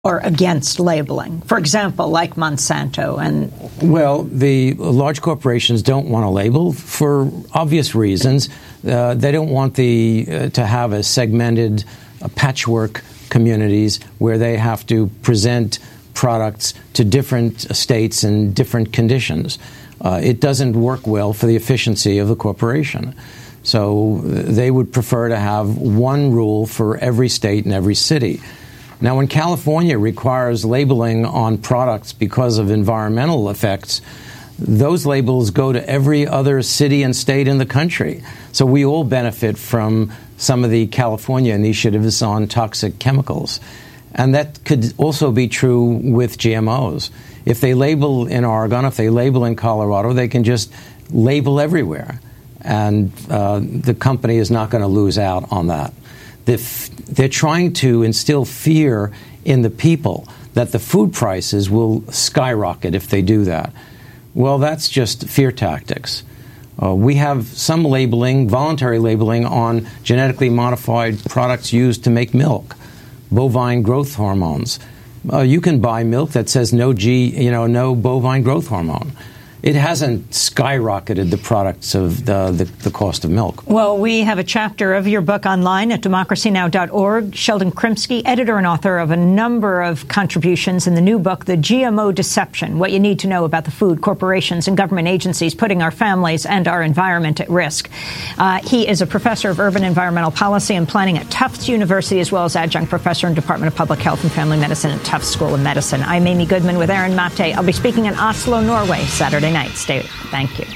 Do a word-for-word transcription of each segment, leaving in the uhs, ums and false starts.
or against labeling? For example, like Monsanto and... Well, the large corporations don't want to label for obvious reasons. Uh, they don't want the uh, to have a segmented uh, patchwork communities where they have to present products to different states in different conditions. Uh, it doesn't work well for the efficiency of the corporation. So they would prefer to have one rule for every state and every city. Now, when California requires labeling on products because of environmental effects, those labels go to every other city and state in the country. So we all benefit from some of the California initiatives on toxic chemicals. And that could also be true with G M Os. If they label in Oregon, if they label in Colorado, they can just label everywhere. And uh, the company is not going to lose out on that. They're trying to instill fear in the people that the food prices will skyrocket if they do that. Well, that's just fear tactics. Uh, we have some labeling, voluntary labeling, on genetically modified products used to make milk, bovine growth hormones. Uh, you can buy milk that says no G, you know, no bovine growth hormone. It hasn't skyrocketed the products of the, the, the cost of milk. Well, we have a chapter of your book online at democracy now dot org. Sheldon Krimsky, editor and author of a number of contributions in the new book, The G M O Deception, What You Need to Know About the Food Corporations and Government Agencies Putting Our Families and Our Environment at Risk. Uh, he is a professor of urban environmental policy and planning at Tufts University, as well as adjunct professor in Department of Public Health and Family Medicine at Tufts School of Medicine. I'm Amy Goodman with Aaron Mate. I'll be speaking in Oslo, Norway, Saturday night. Stay. Thank you.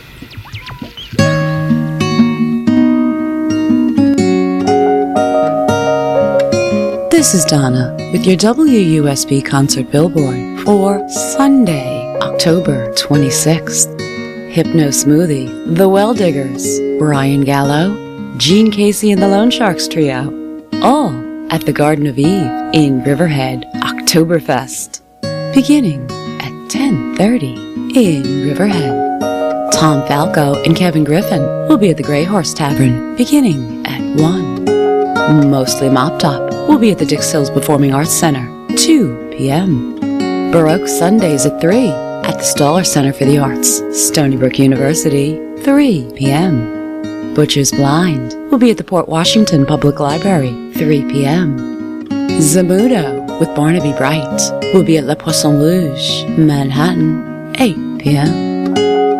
This is Donna with your W U S B concert billboard for Sunday, October twenty-sixth. Hypno Smoothie, The Well Diggers, Brian Gallo, Gene Casey and the Lone Sharks Trio, all at the Garden of Eve in Riverhead, Oktoberfest, beginning at ten thirty in Riverhead. Tom Falco and Kevin Griffin will be at the Grey Horse Tavern, beginning at one. Mostly Mop Top will be at the Dix Hills Performing Arts Center, two p.m. Baroque Sundays at three at the Stoller Center for the Arts, Stony Brook University, three p.m. Butcher's Blind will be at the Port Washington Public Library, three p.m. Zamudo with Barnaby Bright will be at Le Poisson Rouge, Manhattan, eight p.m.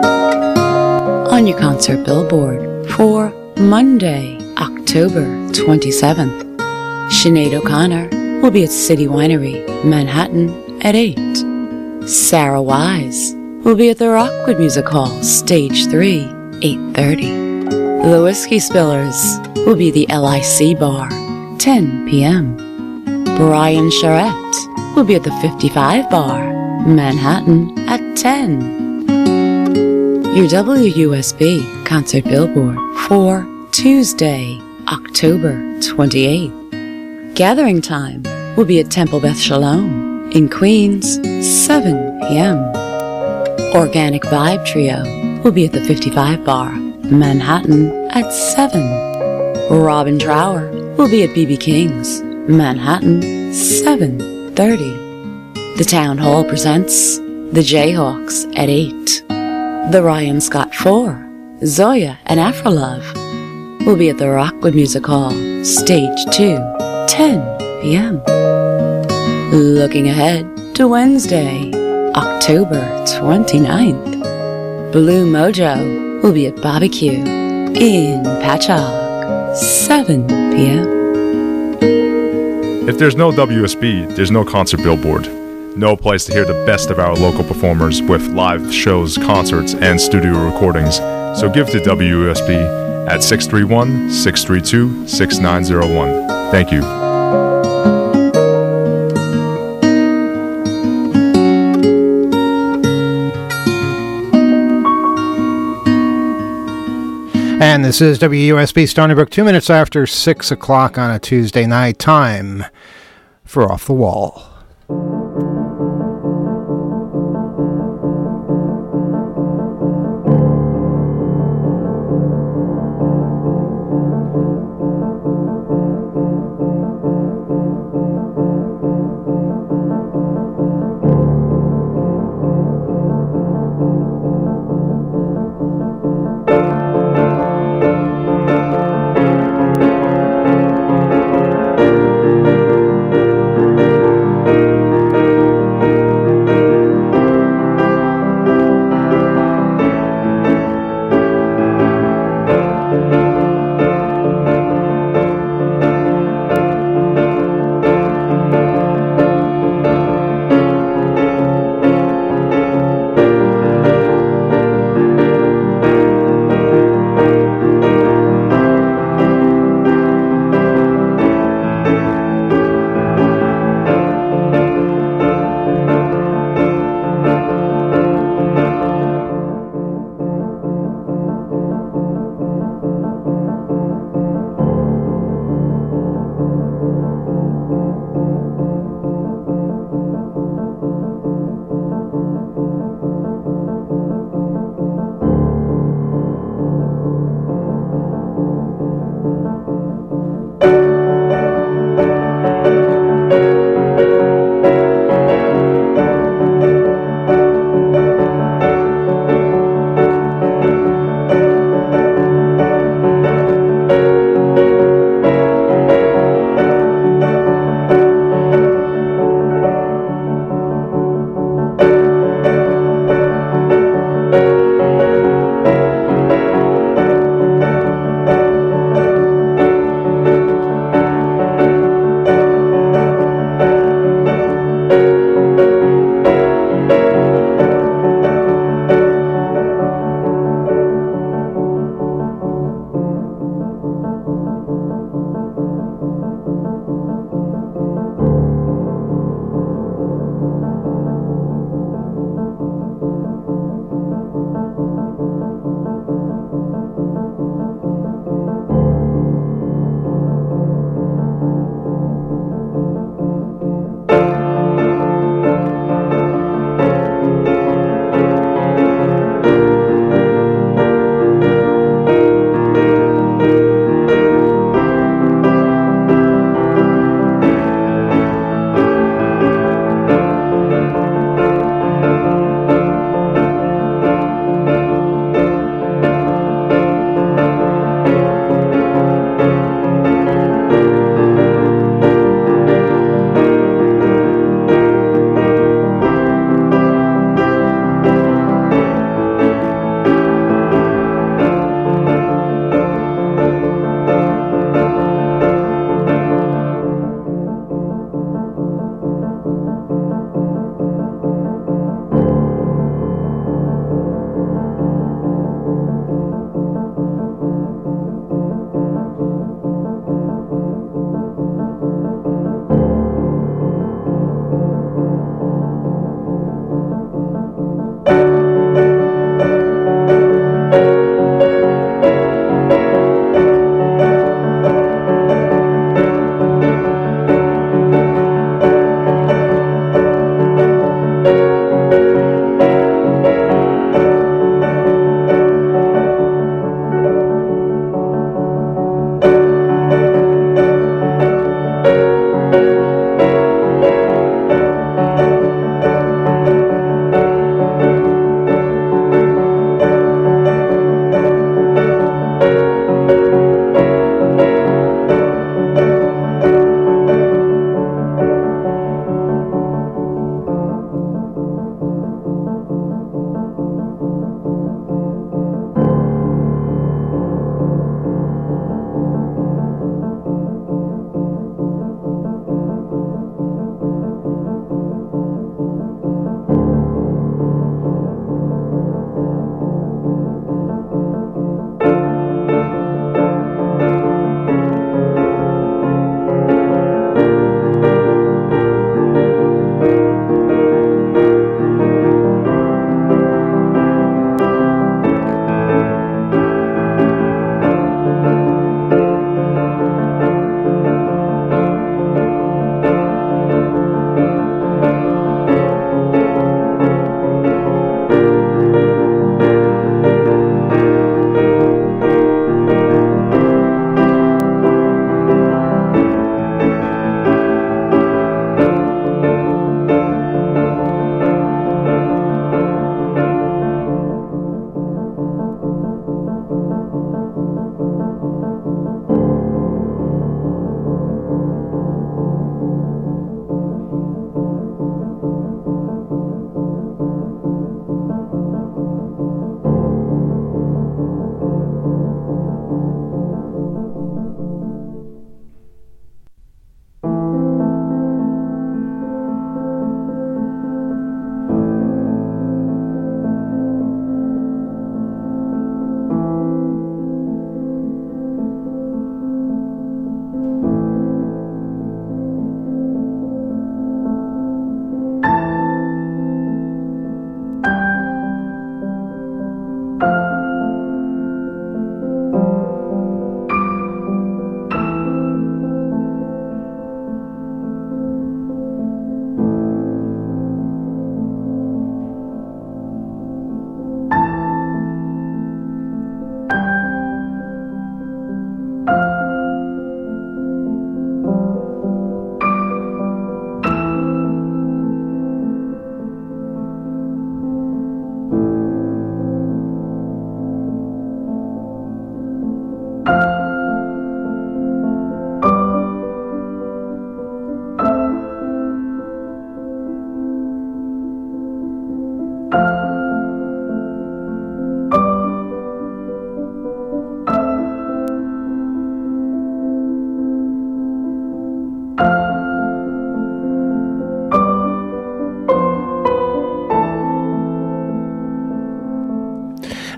On your concert billboard for Monday, October twenty-seventh, Sinead O'Connor will be at City Winery, Manhattan, at eight. Sarah Wise will be at the Rockwood Music Hall, Stage three, eight thirty. The Whiskey Spillers will be at the L I C Bar, ten p.m. Brian Charette will be at the fifty-five Bar, Manhattan, at ten. Your W U S B concert billboard for Tuesday, October twenty-eighth. Gathering time will be at Temple Beth Shalom in Queens, seven p.m. Organic Vibe Trio will be at the fifty-five Bar, Manhattan, at seven. Robin Trower will be at B B King's, Manhattan, seven thirty. The Town Hall presents the Jayhawks at eight. The Ryan Scott Four, Zoya and Afrolove will be at the Rockwood Music Hall, Stage two, ten p.m. Looking ahead to Wednesday, October twenty-ninth, Blue Mojo will be at Barbecue in Patchogue, seven p.m. If there's no W S B, there's no concert billboard. No place to hear the best of our local performers with live shows, concerts, and studio recordings. So give to W U S B at six three one, six three two, six nine zero one. Thank you. And this is W U S B Stony Brook, two minutes after six o'clock on a Tuesday night. Time for Off the Wall.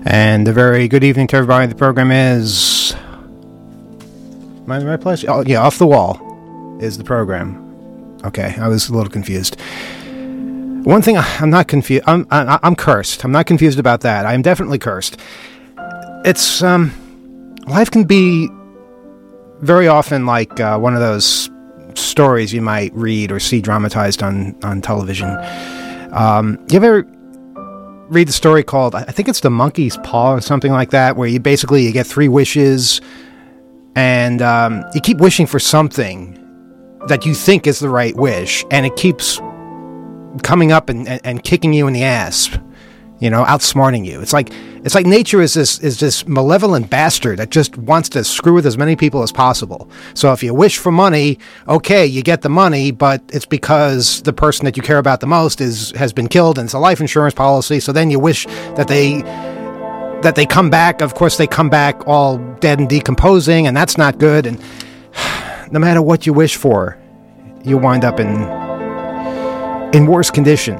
And a very good evening to everybody. The program is... Am I in the right place? Oh, yeah, Off the Wall is the program. Okay, I was a little confused. One thing I'm not confused... I'm, I, I'm cursed. I'm not confused about that. I am definitely cursed. It's, um... life can be very often like uh, one of those stories you might read or see dramatized on, on television. Um, you ever read the story called, I think it's The Monkey's Paw or something like that, where you basically you get three wishes and um, you keep wishing for something that you think is the right wish, and it keeps coming up and, and, and kicking you in the ass, you know, outsmarting you. It's like it's like nature is this is this malevolent bastard that just wants to screw with as many people as possible. So if you wish for money, okay, you get the money, but it's because the person that you care about the most is has been killed, and it's a life insurance policy. So then you wish that they that they come back. Of course, they come back all dead and decomposing, and that's not good. And no matter what you wish for, you wind up in in worse condition.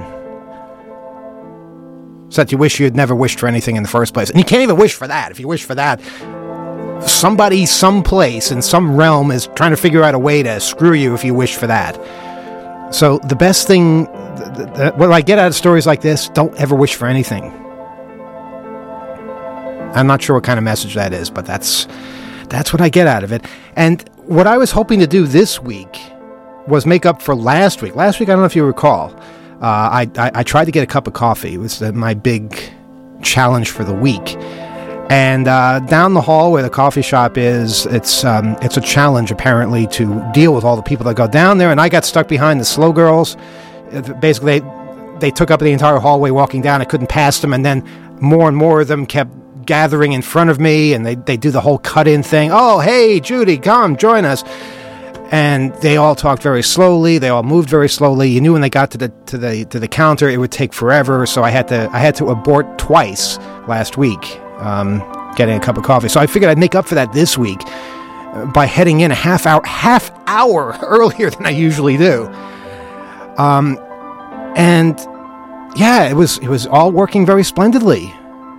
So that you wish you had never wished for anything in the first place. And you can't even wish for that. If you wish for that, somebody, someplace, in some realm is trying to figure out a way to screw you if you wish for that. So the best thing, th- th- what I get out of stories like this, don't ever wish for anything. I'm not sure what kind of message that is, but that's that's what I get out of it. And what I was hoping to do this week was make up for last week. Last week, I don't know if you recall, Uh, I, I, I tried to get a cup of coffee. It was uh, my big challenge for the week. And uh, down the hall where the coffee shop is, it's um, it's a challenge, apparently, to deal with all the people that go down there. And I got stuck behind the slow girls. Basically, they, they took up the entire hallway walking down. I couldn't pass them. And then more and more of them kept gathering in front of me. And they, they do the whole cut-in thing. Oh, hey, Judy, come, join us. And they all talked very slowly. They all moved very slowly. You knew when they got to the to the to the counter, it would take forever. So I had to I had to abort twice last week, um, getting a cup of coffee. So I figured I'd make up for that this week uh, by heading in a half hour half hour earlier than I usually do. Um, and yeah, it was it was all working very splendidly.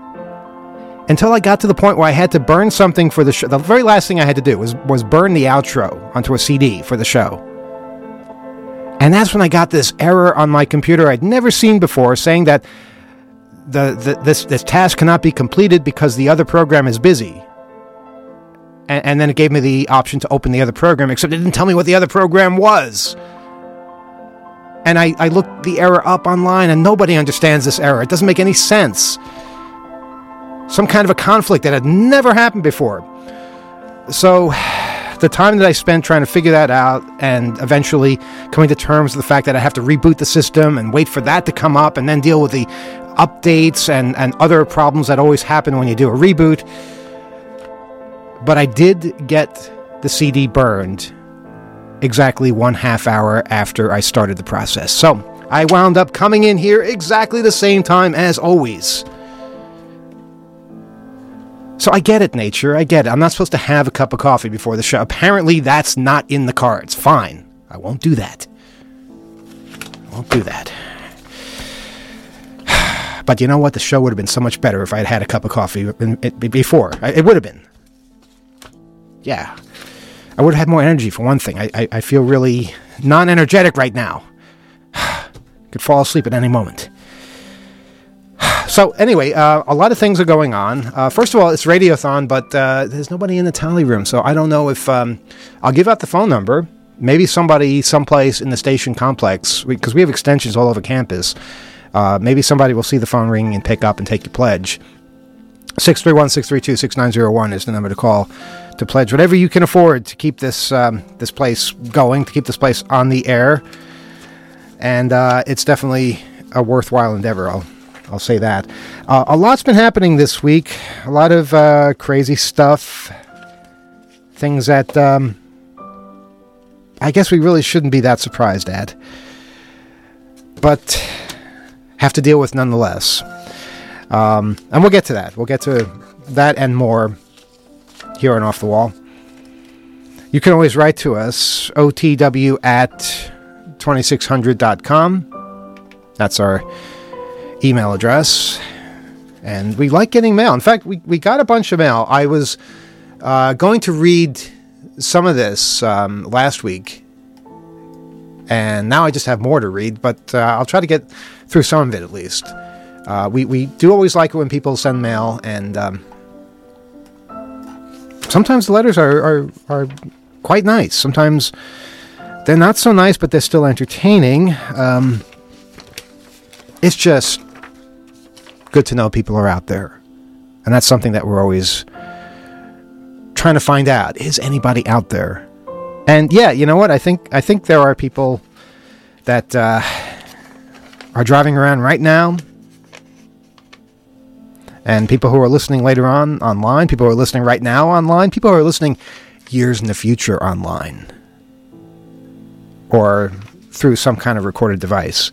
Until I got to the point where I had to burn something for the show. The very last thing I had to do was, was burn the outro onto a C D for the show. And that's when I got this error on my computer I'd never seen before, saying that the, the this, this task cannot be completed because the other program is busy. And, and then it gave me the option to open the other program, except it didn't tell me what the other program was. And I, I looked the error up online, and nobody understands this error. It doesn't make any sense. Some kind of a conflict that had never happened before. So the time that I spent trying to figure that out and eventually coming to terms with the fact that I have to reboot the system and wait for that to come up and then deal with the updates and, and other problems that always happen when you do a reboot. But I did get the C D burned exactly one half hour after I started the process. So I wound up coming in here exactly the same time as always. So I get it, nature. I get it. I'm not supposed to have a cup of coffee before the show. Apparently, that's not in the cards. Fine. I won't do that. I won't do that. But you know what? The show would have been so much better if I had had a cup of coffee before. It would have been. Yeah. I would have had more energy, for one thing. I, I, I feel really non-energetic right now. Could fall asleep at any moment. So anyway, uh, a lot of things are going on. Uh, first of all, it's Radiothon, but uh, there's nobody in the tally room, so I don't know if um, I'll give out the phone number. Maybe somebody someplace in the station complex, because we, we have extensions all over campus. Uh, maybe somebody will see the phone ring and pick up and take your pledge. six three one, six three two, six nine zero one is the number to call to pledge whatever you can afford to keep this um, this place going, to keep this place on the air. And uh, it's definitely a worthwhile endeavor. I'll I'll say that. Uh, a lot's been happening this week. A lot of uh, crazy stuff. Things that um, I guess we really shouldn't be that surprised at. But have to deal with nonetheless. Um, and we'll get to that. We'll get to that and more here on Off the Wall. You can always write to us, O T W at twenty-six hundred dot com. That's our email address. And we like getting mail. In fact, we, we got a bunch of mail. I was uh, going to read some of this um, last week, and now I just have more to read, but uh, I'll try to get through some of it at least. Uh, we, we do always like it when people send mail, and um, sometimes the letters are, are, are quite nice. Sometimes they're not so nice, but they're still entertaining. Um, it's just good to know people are out there. And that's something that we're always trying to find out. Is anybody out there? And yeah, you know what? I think I think there are people that uh, are driving around right now, and people who are listening later on online, people who are listening right now online, people who are listening years in the future online, or through some kind of recorded device.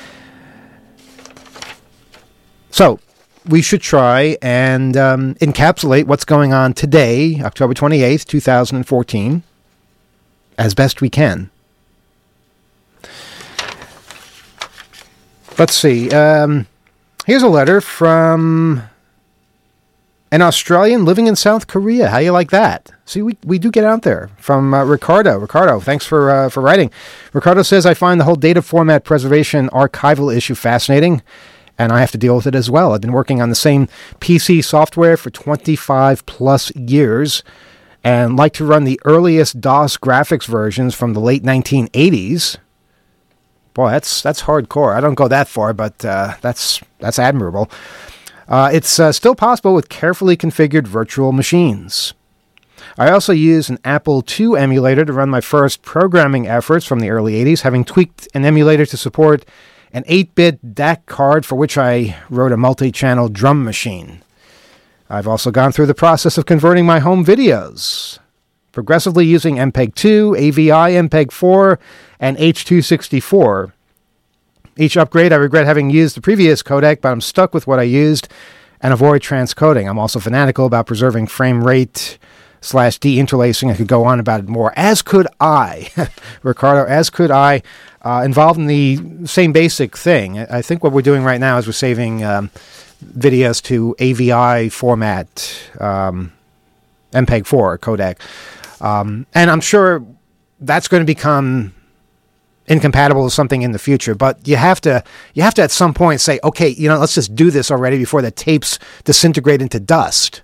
So we should try and um, encapsulate what's going on today, October twenty-eighth, twenty fourteen, as best we can. Let's see. Um, here's a letter from an Australian living in South Korea. How you like that? See, we, we do get out there. From uh, Ricardo. Ricardo, thanks for uh, for writing. Ricardo says, I find the whole data format preservation archival issue fascinating, and I have to deal with it as well. I've been working on the same P C software for twenty-five plus years and like to run the earliest DOS graphics versions from the late nineteen eighties. Boy, that's that's hardcore. I don't go that far, but uh, that's that's admirable. Uh, it's uh, still possible with carefully configured virtual machines. I also used an Apple two emulator to run my first programming efforts from the early eighties, having tweaked an emulator to support an eight-bit D A C card for which I wrote a multi-channel drum machine. I've also gone through the process of converting my home videos, progressively using M P E G two, A V I, M P E G four, and H two sixty-four. Each upgrade, I regret having used the previous codec, but I'm stuck with what I used and avoid transcoding. I'm also fanatical about preserving frame rate slash deinterlacing. I could go on about it more, as could I, Ricardo, as could I, uh, involved in the same basic thing. I think what we're doing right now is we're saving um, videos to A V I format, um, M P E G four codec. Um, and I'm sure that's going to become incompatible with something in the future, but you have to you have to at some point say, okay, you know, let's just do this already before the tapes disintegrate into dust.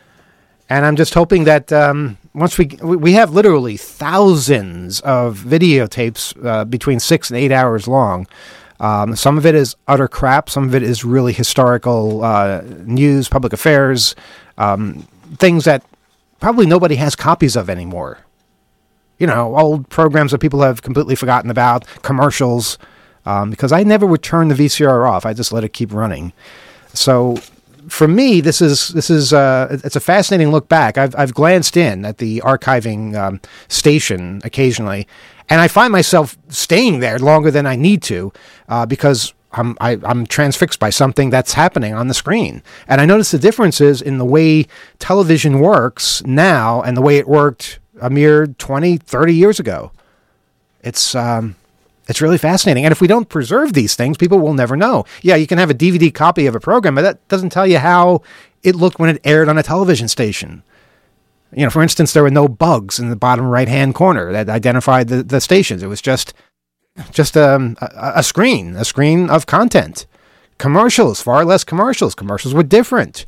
And I'm just hoping that um, once we we have literally thousands of videotapes uh, between six and eight hours long. Um, some of it is utter crap. Some of it is really historical uh, news, public affairs, um, things that probably nobody has copies of anymore. You know, old programs that people have completely forgotten about, commercials, um, because I never would turn the V C R off. I just let it keep running. So for me, this is this is uh, it's a fascinating look back. I've I've glanced in at the archiving um, station occasionally, and I find myself staying there longer than I need to uh, because I'm I, I'm transfixed by something that's happening on the screen. And I notice the differences in the way television works now and the way it worked a mere twenty, thirty years ago. It's um, it's really fascinating. And if we don't preserve these things, people will never know. Yeah, you can have a D V D copy of a program, but that doesn't tell you how it looked when it aired on a television station. You know, for instance, there were no bugs in the bottom right-hand corner that identified the, the stations. It was just just um, a, a screen, a screen of content. Commercials, far less commercials. Commercials were different.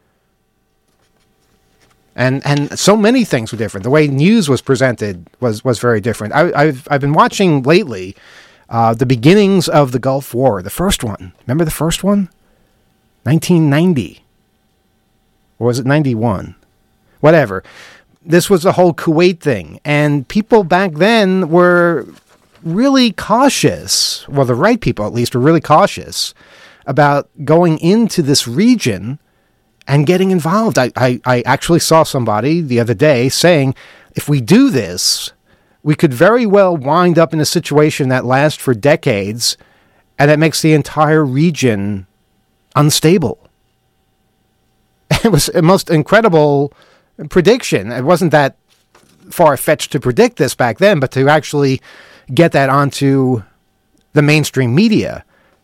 And and so many things were different. The way news was presented was, was very different. I, I've I've been watching lately uh, the beginnings of the Gulf War, the first one. Remember the first one? nineteen ninety. Or was it ninety-one? Whatever. This was the whole Kuwait thing. And people back then were really cautious. Well, the right people, at least, were really cautious about going into this region and getting involved. I, I, I actually saw somebody the other day saying, if we do this, we could very well wind up in a situation that lasts for decades and that makes the entire region unstable. It was a most incredible prediction. It wasn't that far-fetched to predict this back then, but to actually get that onto the mainstream media.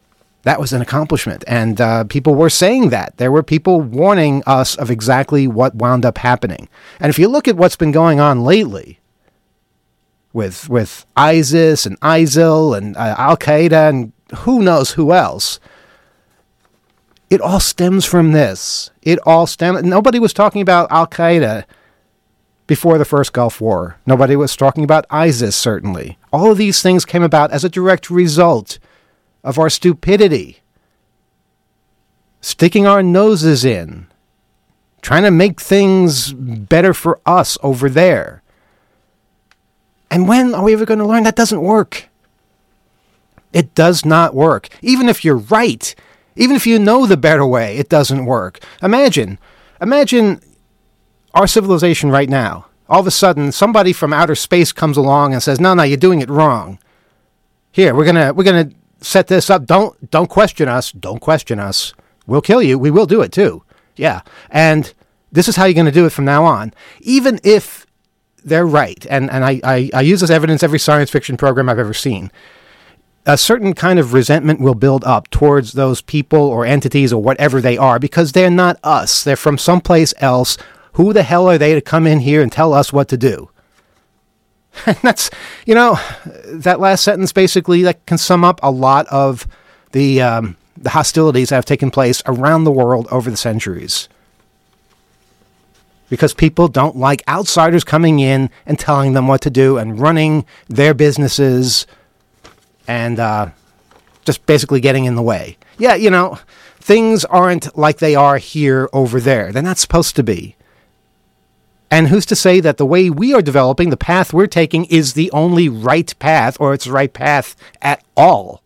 That was an accomplishment. And uh, people were saying that. There were people warning us of exactly what wound up happening. And if you look at what's been going on lately with with ISIS and ISIL and uh, Al-Qaeda and who knows who else, it all stems from this. It all stems... Nobody was talking about Al-Qaeda before the first Gulf War. Nobody was talking about ISIS, certainly. All of these things came about as a direct result of our stupidity, sticking our noses in, trying to make things better for us over there. And when are we ever going to learn that doesn't work? It does not work. Even if you're right, even if you know the better way, it doesn't work. Imagine, imagine our civilization right now. All of a sudden, somebody from outer space comes along and says, no, no, you're doing it wrong. Here, we're gonna, we're gonna set this up. Don't, don't question us. Don't question us. We'll kill you. We will do it too. Yeah. And this is how you're going to do it from now on. Even if they're right. And, and I, I, I use this evidence every science fiction program I've ever seen. A certain kind of resentment will build up towards those people or entities or whatever they are, because they're not us. They're from someplace else. Who the hell are they to come in here and tell us what to do? And that's, you know, that last sentence basically that can sum up a lot of the um, the hostilities that have taken place around the world over the centuries. Because people don't like outsiders coming in and telling them what to do and running their businesses and uh, just basically getting in the way. Yeah, you know, things aren't like they are here over there. They're not supposed to be. And who's to say that the way we are developing, the path we're taking, is the only right path, or it's the right path at all?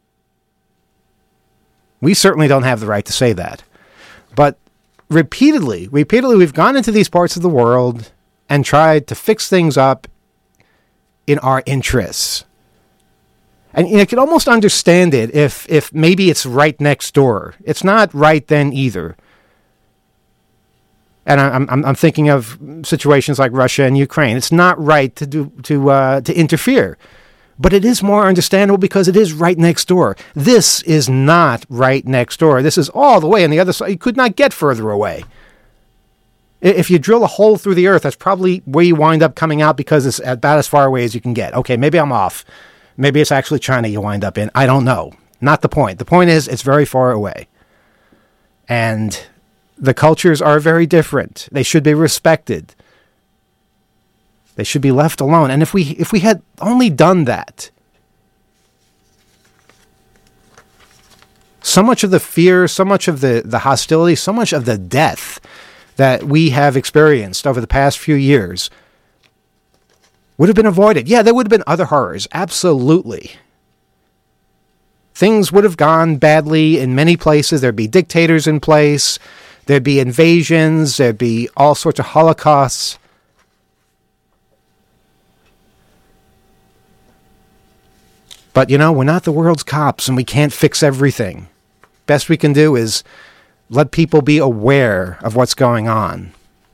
We certainly don't have the right to say that. But repeatedly, repeatedly, we've gone into these parts of the world and tried to fix things up in our interests. And you can almost understand it if, if maybe it's right next door. It's not right then either. And I'm, I'm I'm thinking of situations like Russia and Ukraine. It's not right to do to uh, to interfere, but it is more understandable because it is right next door. This is not right next door. This is all the way on the other side. You could not get further away. If you drill a hole through the earth, that's probably where you wind up coming out, because it's about as far away as you can get. Okay, maybe I'm off. Maybe it's actually China you wind up in. I don't know. Not the point. The point is it's very far away. And the cultures are very different. They should be respected. They should be left alone. And if we if we had only done that, so much of the fear, so much of the, the hostility, so much of the death that we have experienced over the past few years would have been avoided. Yeah, there would have been other horrors. Absolutely. Things would have gone badly in many places. There'd be dictators in place. There'd be invasions. There'd be all sorts of holocausts. But, you know, we're not the world's cops, and we can't fix everything. Best we can do is let people be aware of what's going on.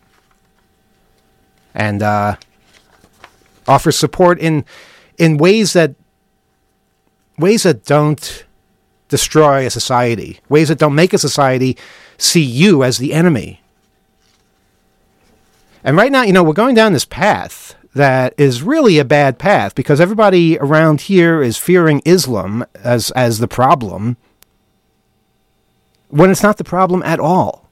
And uh, offer support in in ways that ways that don't destroy a society, ways that don't make a society see you as the enemy. And right now, you know, we're going down this path that is really a bad path, because everybody around here is fearing Islam as as the problem, when it's not the problem at all.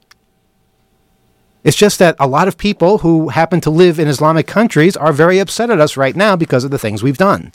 It's just that a lot of people who happen to live in Islamic countries are very upset at us right now because of the things we've done.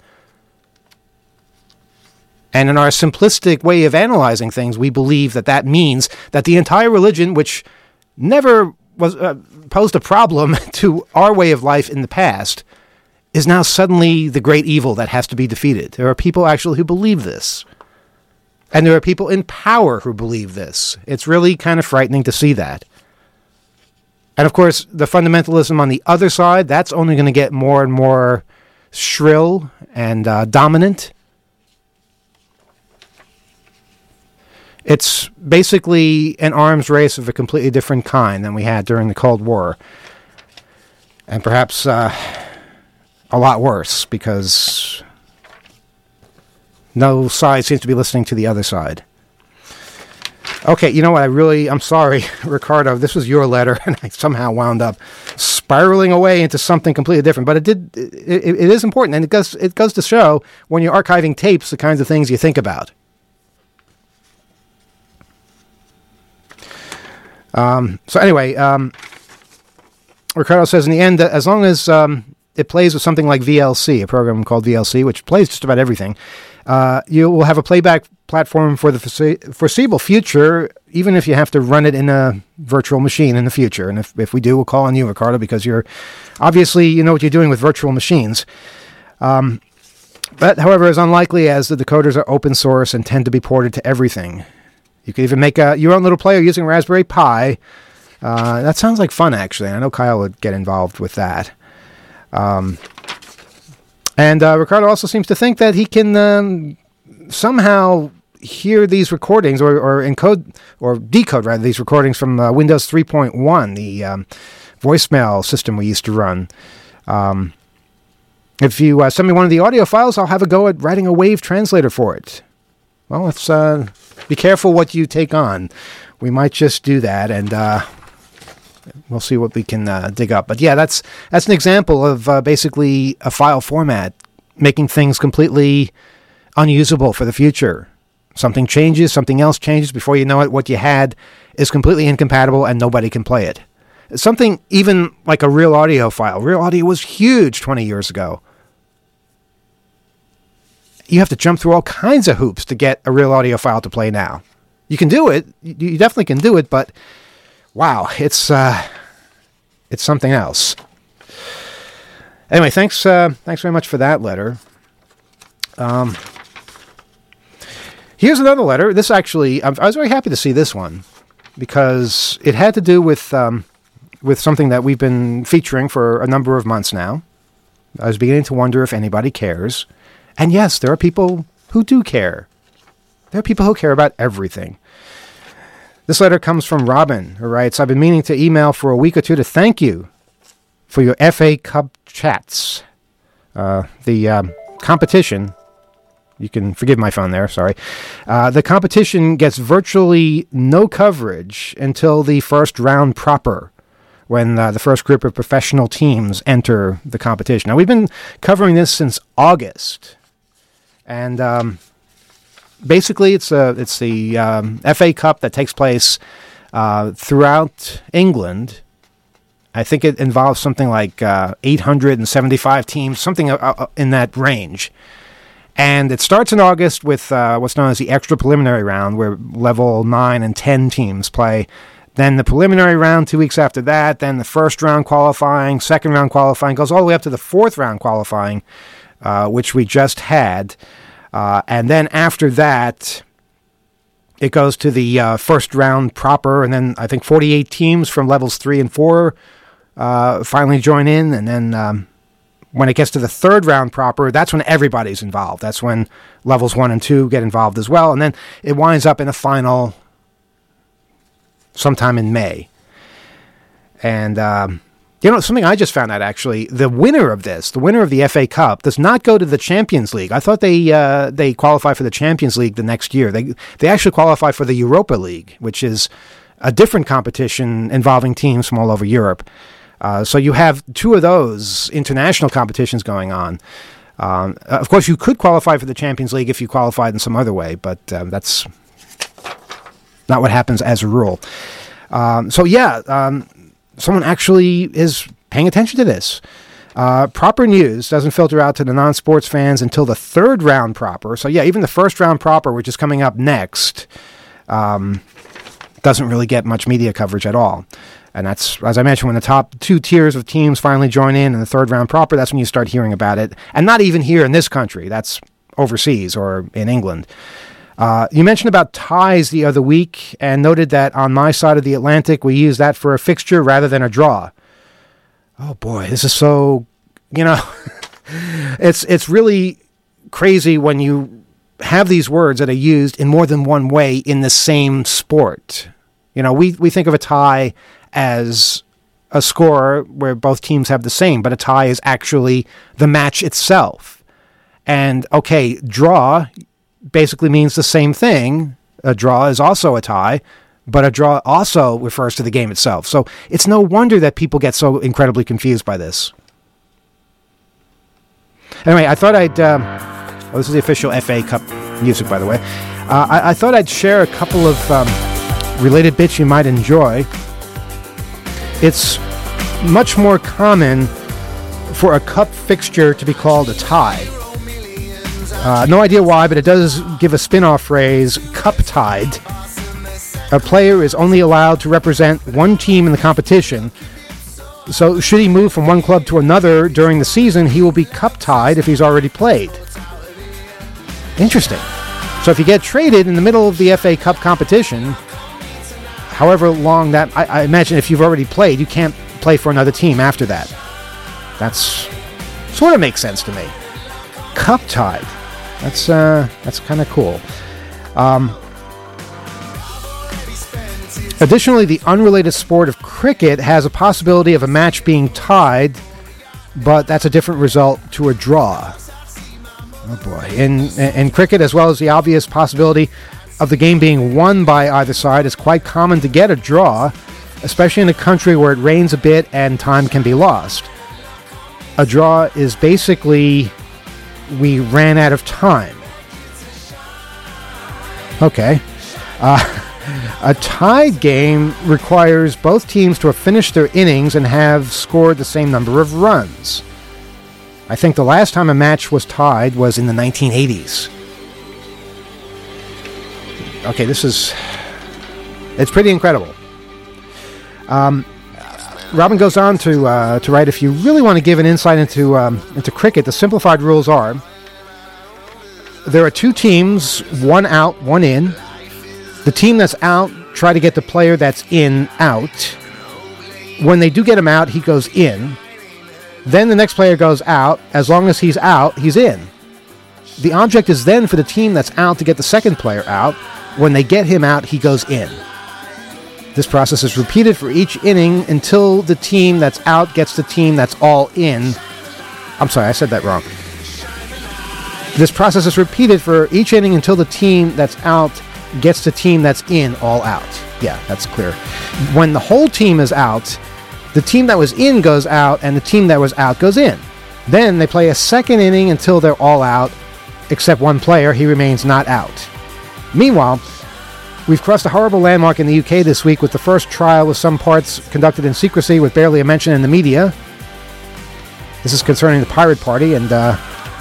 And in our simplistic way of analyzing things, we believe that that means that the entire religion, which never was uh, posed a problem to our way of life in the past, is now suddenly the great evil that has to be defeated. There are people actually who believe this. And there are people in power who believe this. It's really kind of frightening to see that. And of course, the fundamentalism on the other side, that's only going to get more and more shrill and uh, dominant. It's basically an arms race of a completely different kind than we had during the Cold War. And perhaps uh, a lot worse, because No side seems to be listening to the other side. Okay, you know what? I really, I'm sorry, Ricardo. This was your letter, and I somehow wound up spiraling away into something completely different. But it did, it, it, it is important, and it goes, it goes to show when you're archiving tapes the kinds of things you think about. Um, so anyway, um, Ricardo says in the end that as long as um, it plays with something like V L C, a program called V L C, which plays just about everything, uh, you will have a playback platform for the forese- foreseeable future, even if you have to run it in a virtual machine in the future. And if, if we do, we'll call on you, Ricardo, because you're obviously, you know what you're doing with virtual machines. Um, that, however, is unlikely as the decoders are open source and tend to be ported to everything. You could even make a, your own little player using Raspberry Pi. Uh, that sounds like fun, actually. I know Kyle would get involved with that. Um, and uh, Ricardo also seems to think that he can um, somehow hear these recordings or, or encode or decode, rather, these recordings from uh, Windows three point one, the um, voicemail system we used to run. Um, if you uh, send me one of the audio files, I'll have a go at writing a wave translator for it. Well, let's uh, be careful what you take on. We might just do that, and uh, we'll see what we can uh, dig up. But yeah, that's that's an example of uh, basically a file format making things completely unusable for the future. Something changes, something else changes. Before you know it, what you had is completely incompatible and nobody can play it. Something even like a real audio file. Real audio was huge twenty years ago. You have to jump through all kinds of hoops to get a real audio file to play now. You can do it. You definitely can do it, but wow, it's uh, it's something else. Anyway, thanks uh, thanks very much for that letter. Um, here's another letter. This actually, I was very happy to see this one because it had to do with um, with something that we've been featuring for a number of months now. I was beginning to wonder if anybody cares. And yes, there are people who do care. There are people who care about everything. This letter comes from Robin, who writes, I've been meaning to email for a week or two to thank you for your F A Cup chats. Uh, the um, competition, you can forgive my phone there, sorry. Uh, the competition gets virtually no coverage until the first round proper, when uh, the first group of professional teams enter the competition. Now, we've been covering this since August. And um, basically, it's a, it's the um, F A Cup that takes place uh, throughout England. I think it involves something like uh, eight hundred seventy-five teams, something uh, in that range. And it starts in August with uh, what's known as the extra preliminary round, where level nine and ten teams play. Then the preliminary round two weeks after that. Then the first round qualifying, second round qualifying, goes all the way up to the fourth round qualifying, uh, which we just had. Uh, and then after that, it goes to the uh, first round proper. And then I think forty-eight teams from levels three and four uh, finally join in. And then um, when it gets to the third round proper, that's when everybody's involved. That's when levels one and two get involved as well. And then it winds up in a final sometime in May. And, um, you know, something I just found out, actually, the winner of this, the winner of the F A Cup, does not go to the Champions League. I thought they uh, they qualify for the Champions League the next year. They they actually qualify for the Europa League, which is a different competition involving teams from all over Europe. Uh, so you have two of those international competitions going on. Um, of course, you could qualify for the Champions League if you qualified in some other way, but uh, that's not what happens as a rule. Um, so yeah, um, someone actually is paying attention to this. Uh, proper news doesn't filter out to the non-sports fans until the third round proper. So yeah, even the first round proper, which is coming up next, um, doesn't really get much media coverage at all. And that's, as I mentioned, when the top two tiers of teams finally join in in the third round proper, that's when you start hearing about it. And not even here in this country. That's overseas or in England. Uh, you mentioned about ties the other week and noted that on my side of the Atlantic, we use that for a fixture rather than a draw. Oh boy, this is so, you know, it's it's really crazy when you have these words that are used in more than one way in the same sport. You know, we, we think of a tie as a score where both teams have the same, but a tie is actually the match itself. And okay, draw, basically means the same thing. A draw is also a tie, but a draw also refers to the game itself. So it's no wonder that people get so incredibly confused by this. Anyway, I thought I'd... Um, oh, this is the official F A Cup music, by the way. Uh, I, I thought I'd share a couple of um, related bits you might enjoy. It's much more common for a cup fixture to be called a tie. Uh, no idea why, but it does give a spin-off phrase, cup-tied. A player is only allowed to represent one team in the competition. So should he move from one club to another during the season, he will be cup-tied if he's already played. Interesting. So if you get traded in the middle of the F A Cup competition, however long that... I, I imagine if you've already played, you can't play for another team after that. That's... sort of makes sense to me. Cup-tied. That's uh, that's kind of cool. Um, additionally, the unrelated sport of cricket has a possibility of a match being tied, but that's a different result to a draw. Oh boy! In in cricket, as well as the obvious possibility of the game being won by either side, it's quite common to get a draw, especially in a country where it rains a bit and time can be lost. A draw is basically... we ran out of time. Okay. Uh, a tied game requires both teams to have finished their innings and have scored the same number of runs. I think the last time a match was tied was in the nineteen eighties. Okay, this is... it's pretty incredible. Um... Robin goes on to uh, to write, if you really want to give an insight into um, into cricket, the simplified rules are: there are two teams, one out, one in. The team that's out try to get the player that's in out. When they do get him out, he goes in. Then the next player goes out. As long as he's out, he's in. The object is then for the team that's out to get the second player out. When they get him out, he goes in. This process is repeated for each inning until the team that's out gets the team that's all in. I'm sorry, I said that wrong. This process is repeated for each inning until the team that's out gets the team that's in all out. Yeah, that's clear. When the whole team is out, the team that was in goes out and the team that was out goes in. Then they play a second inning until they're all out, except one player. He remains not out. Meanwhile, we've crossed a horrible landmark in the U K this week with the first trial with some parts conducted in secrecy with barely a mention in the media. This is concerning the Pirate Party, and uh,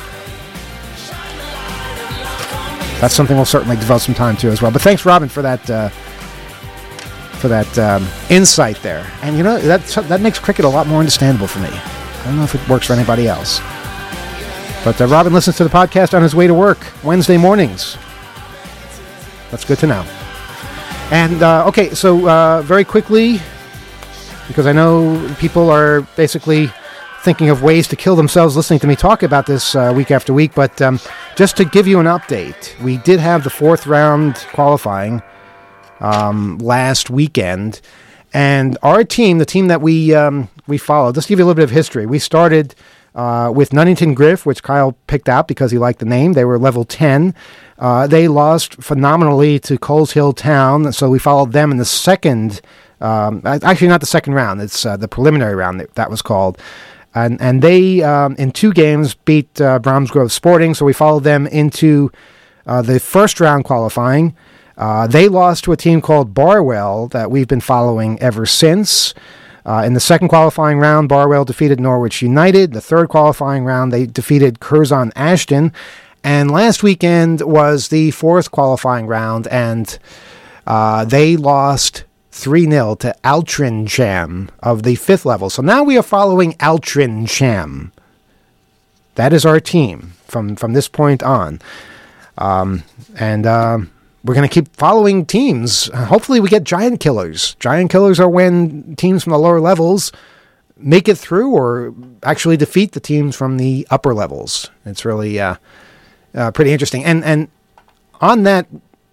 that's something we'll certainly devote some time to as well. But thanks, Robin, for that uh, for that um, insight there. And you know, that that makes cricket a lot more understandable for me. I don't know if it works for anybody else. But uh, Robin listens to the podcast on his way to work Wednesday mornings. That's good to know. And, uh, okay, so uh, very quickly, because I know people are basically thinking of ways to kill themselves listening to me talk about this uh, week after week, but um, just to give you an update, we did have the fourth round qualifying um, last weekend, and our team, the team that we um, we followed, just to give you a little bit of history, we started uh, with Nunnington Griff, which Kyle picked out because he liked the name. They were level ten. Uh, they lost phenomenally to Coles Hill Town, so we followed them in the second, um, actually not the second round, it's uh, the preliminary round that, that was called. And and they, um, in two games, beat uh, Bromsgrove Sporting, so we followed them into uh, the first round qualifying. Uh, they lost to a team called Barwell that we've been following ever since. Uh, in the second qualifying round, Barwell defeated Norwich United. The third qualifying round, they defeated Curzon Ashton. And last weekend was the fourth qualifying round, and uh, they lost three nil to Altrincham of the fifth level. So now we are following Altrincham. That is our team from, from this point on. Um, and uh, we're going to keep following teams. Hopefully we get giant killers. Giant killers are when teams from the lower levels make it through or actually defeat the teams from the upper levels. It's really... Uh, Uh, pretty interesting, and and on that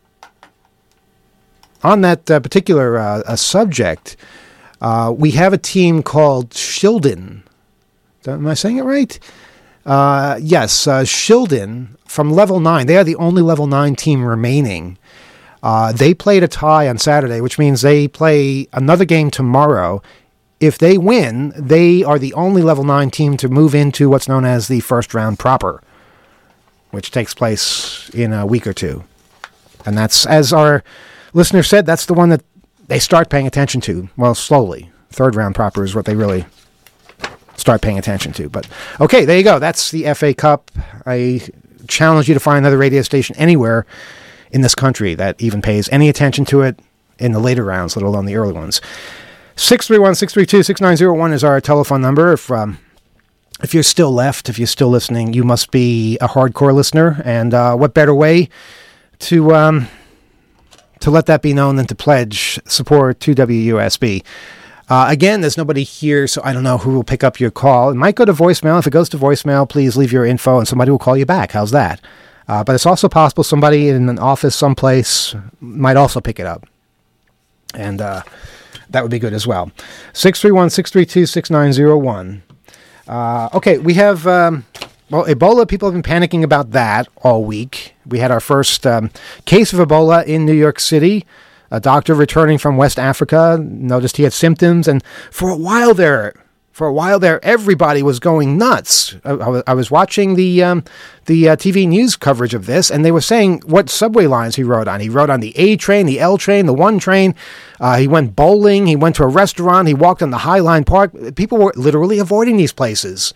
on that uh, particular uh, uh, subject, uh, we have a team called Shildon. Am I saying it right? Uh, yes, uh, Shildon from level nine. They are the only level nine team remaining. Uh, they played a tie on Saturday, which means they play another game tomorrow. If they win, they are the only level nine team to move into what's known as the first round proper, which takes place in a week or two. And that's, as our listener said, that's the one that they start paying attention to. Well, slowly. Third round proper is what they really start paying attention to. But okay, there you go. That's the F A Cup. I challenge you to find another radio station anywhere in this country that even pays any attention to it in the later rounds, let alone the early ones. six three one, six three two, six nine zero one is our telephone number. If um, if you're still left, if you're still listening, you must be a hardcore listener. And uh, what better way to um, to let that be known than to pledge support to W U S B. Uh, again, there's nobody here, so I don't know who will pick up your call. It might go to voicemail. If it goes to voicemail, please leave your info and somebody will call you back. How's that? Uh, but it's also possible somebody in an office someplace might also pick it up. And uh, that would be good as well. six three one, six three two, six nine zero one. Uh, okay, we have, um, well, Ebola. People have been panicking about that all week. We had our first um, case of Ebola in New York City. A doctor returning from West Africa noticed he had symptoms, and for a while there, for a while there, everybody was going nuts. I, I, I was watching the um, the uh, T V news coverage of this, and they were saying what subway lines he rode on. He rode on the A train, the L train, the one train. Uh, he went bowling. He went to a restaurant. He walked on the High Line Park. People were literally avoiding these places.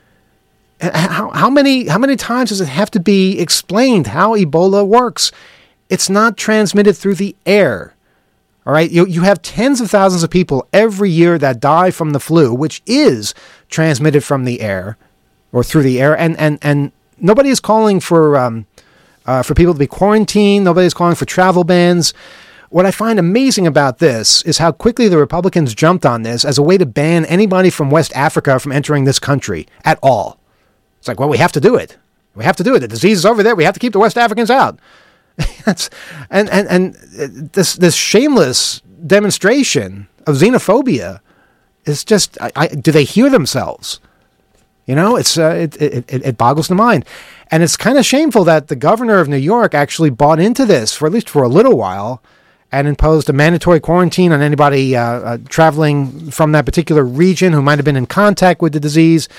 How, how many how many times does it have to be explained how Ebola works? It's not transmitted through the air. All right. You, you have tens of thousands of people every year that die from the flu, which is transmitted from the air or through the air. And, and, and nobody is calling for, um, uh, for people to be quarantined. Nobody is calling for travel bans. What I find amazing about this is how quickly the Republicans jumped on this as a way to ban anybody from West Africa from entering this country at all. It's like, well, we have to do it. We have to do it. The disease is over there. We have to keep the West Africans out. That's, and, and, and this this shameless demonstration of xenophobia is just, I, I, do they hear themselves? You know, it's uh, it, it, it boggles the mind. And it's kind of shameful that the governor of New York actually bought into this, for at least for a little while, and imposed a mandatory quarantine on anybody uh, uh, traveling from that particular region who might have been in contact with the disease.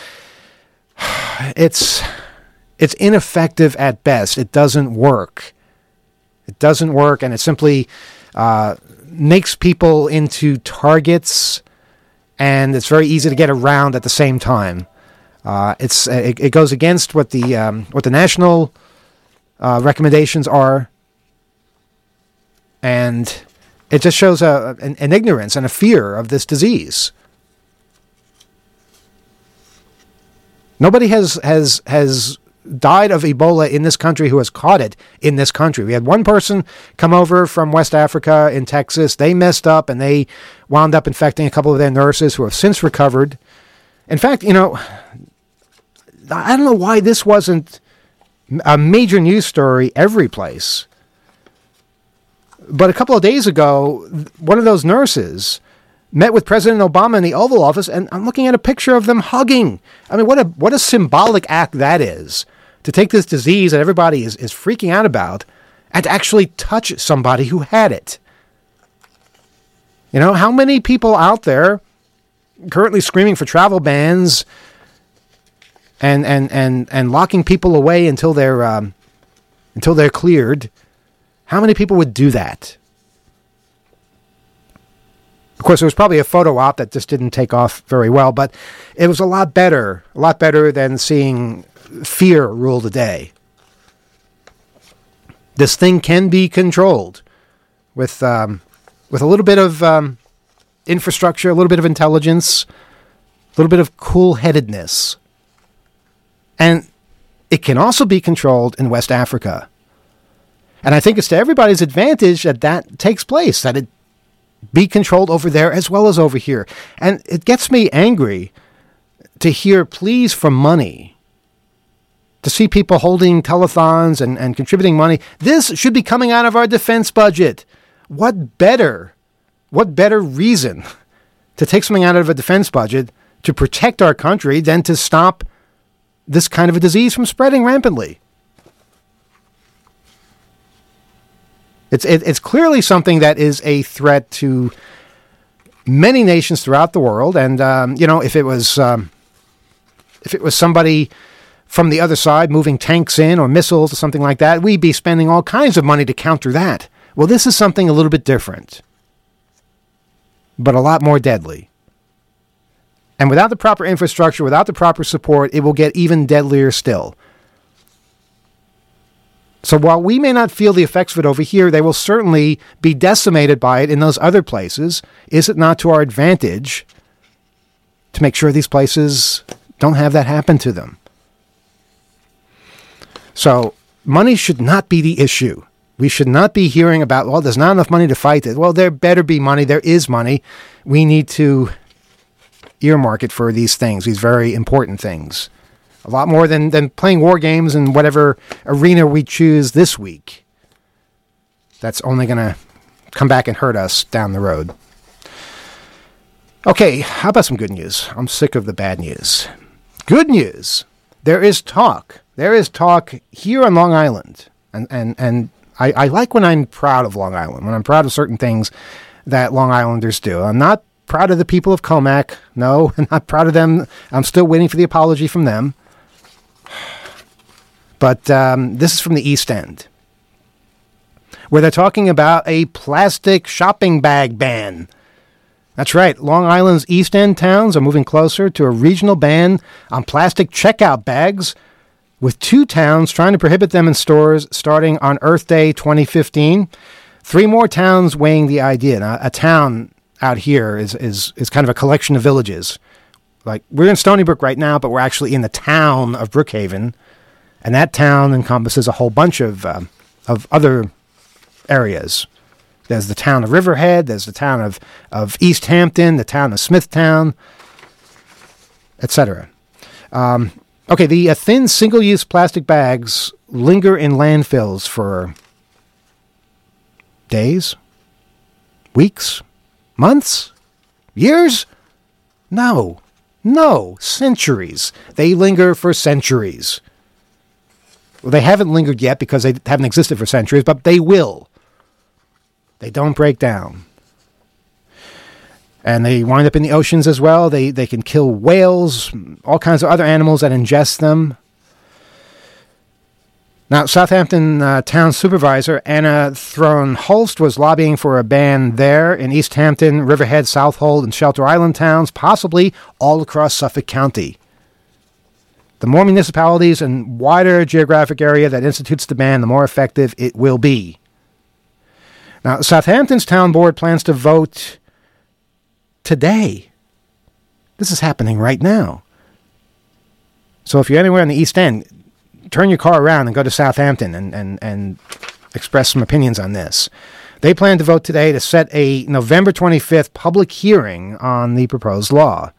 It's, it's ineffective at best. It doesn't work. It doesn't work, and it simply uh, makes people into targets, and it's very easy to get around at the same time. Uh, it's it, it goes against what the um, what the national uh, recommendations are, and it just shows a, an, an ignorance and a fear of this disease. Nobody has has has. died of Ebola in this country who has caught it in this country. We had one person come over from West Africa in Texas. They messed up and they wound up infecting a couple of their nurses who have since recovered. In fact, you know, I don't know why this wasn't a major news story every place. But a couple of days ago, one of those nurses met with President Obama in the Oval Office, and I'm looking at a picture of them hugging. I mean, what a what a symbolic act that is, to take this disease that everybody is, is freaking out about and to actually touch somebody who had it. You know, how many people out there currently screaming for travel bans and and, and, and locking people away until they're um, until they're cleared? How many people would do that? Of course, there was probably a photo op that just didn't take off very well, but it was a lot better, a lot better than seeing fear rule the day. This thing can be controlled with um, with a little bit of um, infrastructure, a little bit of intelligence, a little bit of cool-headedness. And it can also be controlled in West Africa. And I think it's to everybody's advantage that that takes place, that it be controlled over there as well as over here. And it gets me angry to hear pleas for money, to see people holding telethons and, and contributing money. This should be coming out of our defense budget. What better, what better reason to take something out of a defense budget to protect our country than to stop this kind of a disease from spreading rampantly. It's it, it's clearly something that is a threat to many nations throughout the world. And um, you know, if it was um, if it was somebody from the other side moving tanks in or missiles or something like that, we'd be spending all kinds of money to counter that. Well, this is something a little bit different, but a lot more deadly. And without the proper infrastructure, without the proper support, it will get even deadlier still. So while we may not feel the effects of it over here, they will certainly be decimated by it in those other places. Is it not to our advantage to make sure these places don't have that happen to them? So money should not be the issue. We should not be hearing about, well, there's not enough money to fight it. Well, there better be money. There is money. We need to earmark it for these things, these very important things. A lot more than, than playing war games in whatever arena we choose this week. That's only going to come back and hurt us down the road. Okay, how about some good news? I'm sick of the bad news. Good news. There is talk. There is talk here on Long Island. And, and, and I, I like when I'm proud of Long Island, when I'm proud of certain things that Long Islanders do. I'm not proud of the people of Comac. No, I'm not proud of them. I'm still waiting for the apology from them. But um, this is from the East End, where they're talking about a plastic shopping bag ban. That's right. Long Island's East End towns are moving closer to a regional ban on plastic checkout bags, with two towns trying to prohibit them in stores starting on Earth Day twenty fifteen. Three more towns weighing the idea. Now, a town out here is, is, is kind of a collection of villages. Like, we're in Stony Brook right now, but we're actually in the town of Brookhaven. And that town encompasses a whole bunch of uh, of other areas. There's the town of Riverhead. There's the town of, of East Hampton, the town of Smithtown, et cetera. Um, okay, the uh, thin single-use plastic bags linger in landfills for days, weeks, months, years? No, no, centuries. They linger for centuries. Well, they haven't lingered yet because they haven't existed for centuries, but they will. They don't break down. And they wind up in the oceans as well. They they can kill whales, all kinds of other animals that ingest them. Now, Southampton uh, town supervisor Anna Throne-Hulst was lobbying for a ban there in East Hampton, Riverhead, Southold, and Shelter Island towns, possibly all across Suffolk County. The more municipalities and wider geographic area that institutes the ban, the more effective it will be. Now, Southampton's town board plans to vote today. This is happening right now. So if you're anywhere in the East End, turn your car around and go to Southampton and, and, and express some opinions on this. They plan to vote today to set a November twenty-fifth public hearing on the proposed law.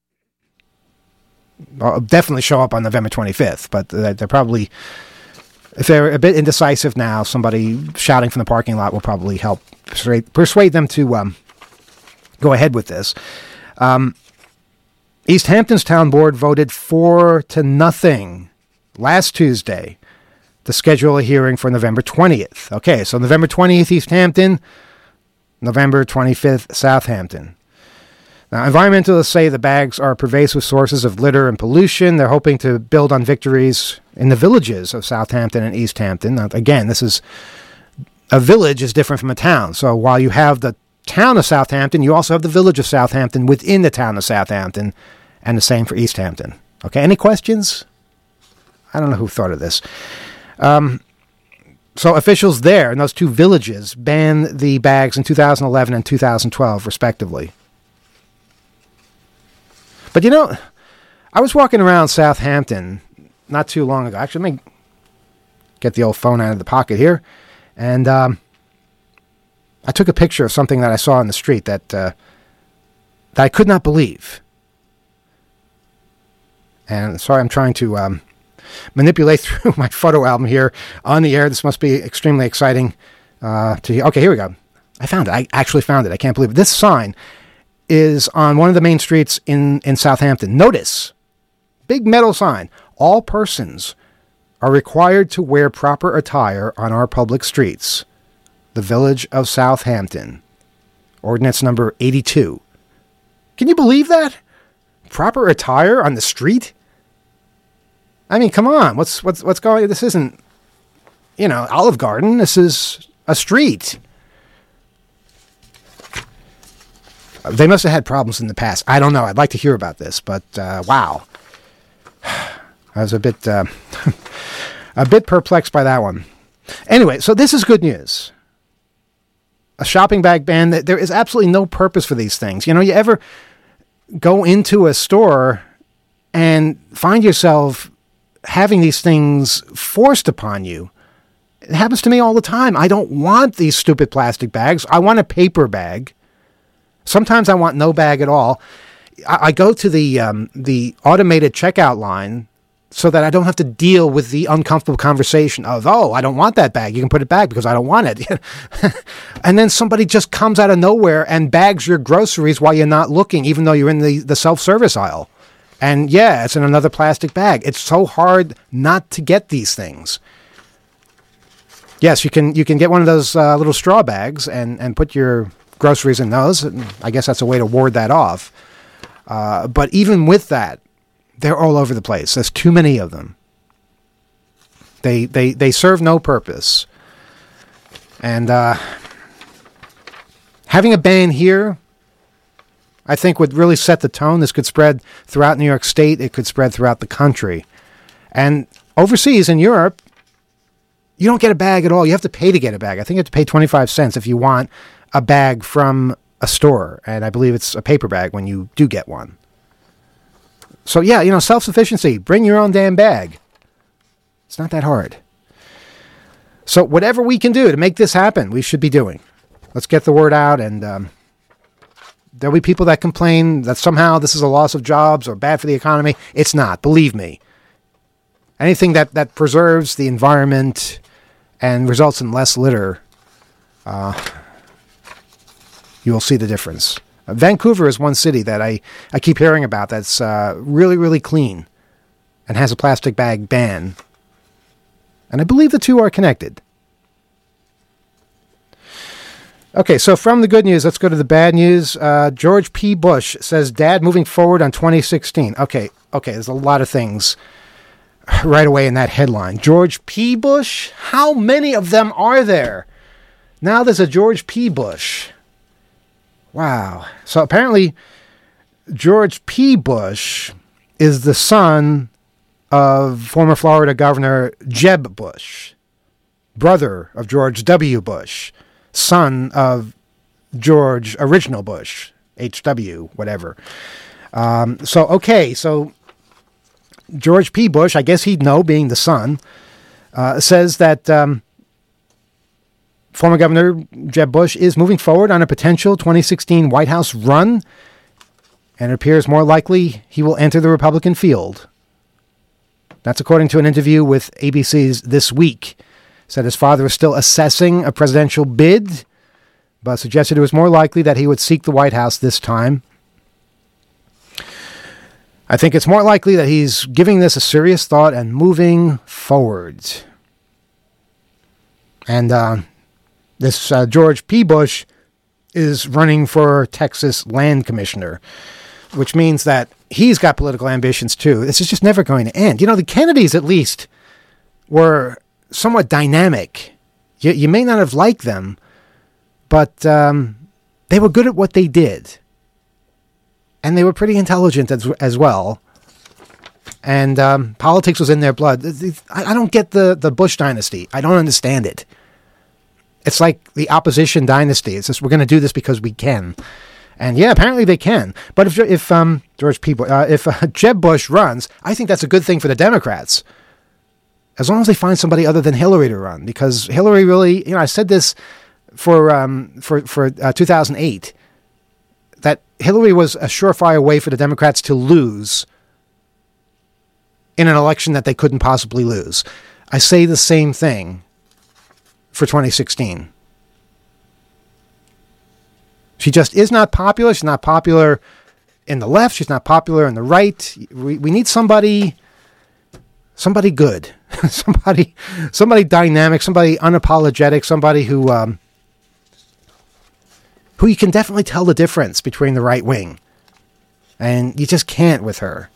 I'll definitely show up on November twenty-fifth, but they're probably, if they're a bit indecisive now, somebody shouting from the parking lot will probably help persuade, persuade them to um, go ahead with this. Um, East Hampton's town board voted four to nothing last Tuesday to schedule a hearing for November twentieth. Okay, so November twentieth, East Hampton, November twenty-fifth, Southampton. Now, environmentalists say the bags are pervasive sources of litter and pollution. They're hoping to build on victories in the villages of Southampton and East Hampton. Now, again, this is a village is different from a town. So while you have the town of Southampton, you also have the village of Southampton within the town of Southampton, and the same for East Hampton. Okay, any questions? I don't know who thought of this. Um, so officials there in those two villages banned the bags in two thousand eleven and two thousand twelve, respectively. But, you know, I was walking around Southampton not too long ago. Actually, let me get the old phone out of the pocket here. And um, I took a picture of something that I saw on the street that, uh, that I could not believe. And sorry, I'm trying to um, manipulate through my photo album here on the air. This must be extremely exciting uh, to hear. Okay, here we go. I found it. I actually found it. I can't believe it. This sign is on one of the main streets in, in Southampton. Notice, big metal sign, all persons are required to wear proper attire on our public streets. The Village of Southampton. Ordinance number eighty-two. Can you believe that? Proper attire on the street? I mean, come on. What's what's what's going on? This isn't, you know, Olive Garden. This is a street. They must have had problems in the past. I don't know. I'd like to hear about this, but uh, wow. I was a bit uh, a bit perplexed by that one. Anyway, so this is good news. A shopping bag ban. There is absolutely no purpose for these things. You know, you ever go into a store and find yourself having these things forced upon you? It happens to me all the time. I don't want these stupid plastic bags. I want a paper bag. Sometimes I want no bag at all. I, I go to the um, the automated checkout line so that I don't have to deal with the uncomfortable conversation of, oh, I don't want that bag. You can put it back because I don't want it. And then somebody just comes out of nowhere and bags your groceries while you're not looking, even though you're in the, the self-service aisle. And yeah, it's in another plastic bag. It's so hard not to get these things. Yes, you can you can get one of those uh, little straw bags and, and put your groceries in those. I guess that's a way to ward that off. Uh, but even with that, they're all over the place. There's too many of them. They they they serve no purpose. And uh, having a ban here, I think, would really set the tone. This could spread throughout New York State. It could spread throughout the country. And overseas in Europe, you don't get a bag at all. You have to pay to get a bag. I think you have to pay twenty-five cents if you want a bag from a store. And I believe it's a paper bag when you do get one. So yeah, you know, self-sufficiency. Bring your own damn bag. It's not that hard. So whatever we can do to make this happen, we should be doing. Let's get the word out, and um, there'll be people that complain that somehow this is a loss of jobs or bad for the economy. It's not. Believe me. Anything that, that preserves the environment and results in less litter, uh, you will see the difference. Uh, Vancouver is one city that I, I keep hearing about that's uh, really, really clean and has a plastic bag ban. And I believe the two are connected. Okay, so from the good news, let's go to the bad news. Uh, George P. Bush says, Dad, moving forward on twenty sixteen. Okay, okay, there's a lot of things right away in that headline. George P. Bush? How many of them are there? Now there's a George P. Bush. Wow. So apparently George P. Bush is the son of former Florida Governor Jeb Bush, brother of George W. Bush, son of George Original Bush, H W, whatever. Um, so, okay, so George P. Bush, I guess he'd know, being the son, uh, says that um, former Governor Jeb Bush is moving forward on a potential twenty sixteen White House run, and it appears more likely he will enter the Republican field. That's according to an interview with A B C's This Week. Said his father is still assessing a presidential bid, but suggested it was more likely that he would seek the White House this time. I think it's more likely that he's giving this a serious thought and moving forward. And uh, this uh, George P. Bush is running for Texas Land Commissioner, which means that he's got political ambitions too. This is just never going to end. You know, the Kennedys at least were somewhat dynamic. You, you may not have liked them, but um, they were good at what they did. And they were pretty intelligent as, as well. And um, politics was in their blood. I, I don't get the, the Bush dynasty. I don't understand it. It's like the opposition dynasty. It's just, we're going to do this because we can. And yeah, apparently they can. But if if um, George P. Uh, if uh, Jeb Bush runs, I think that's a good thing for the Democrats. As long as they find somebody other than Hillary to run, because Hillary really, you know, I said this for um, for for uh, two thousand eight, that Hillary was a surefire way for the Democrats to lose in an election that they couldn't possibly lose. I say the same thing for twenty sixteen. She just is not popular. She's not popular in the left. She's not popular in the right. We, we need somebody somebody good, somebody, somebody dynamic, somebody unapologetic, somebody who, um, who you can definitely tell the difference between the right wing. And you just can't with her.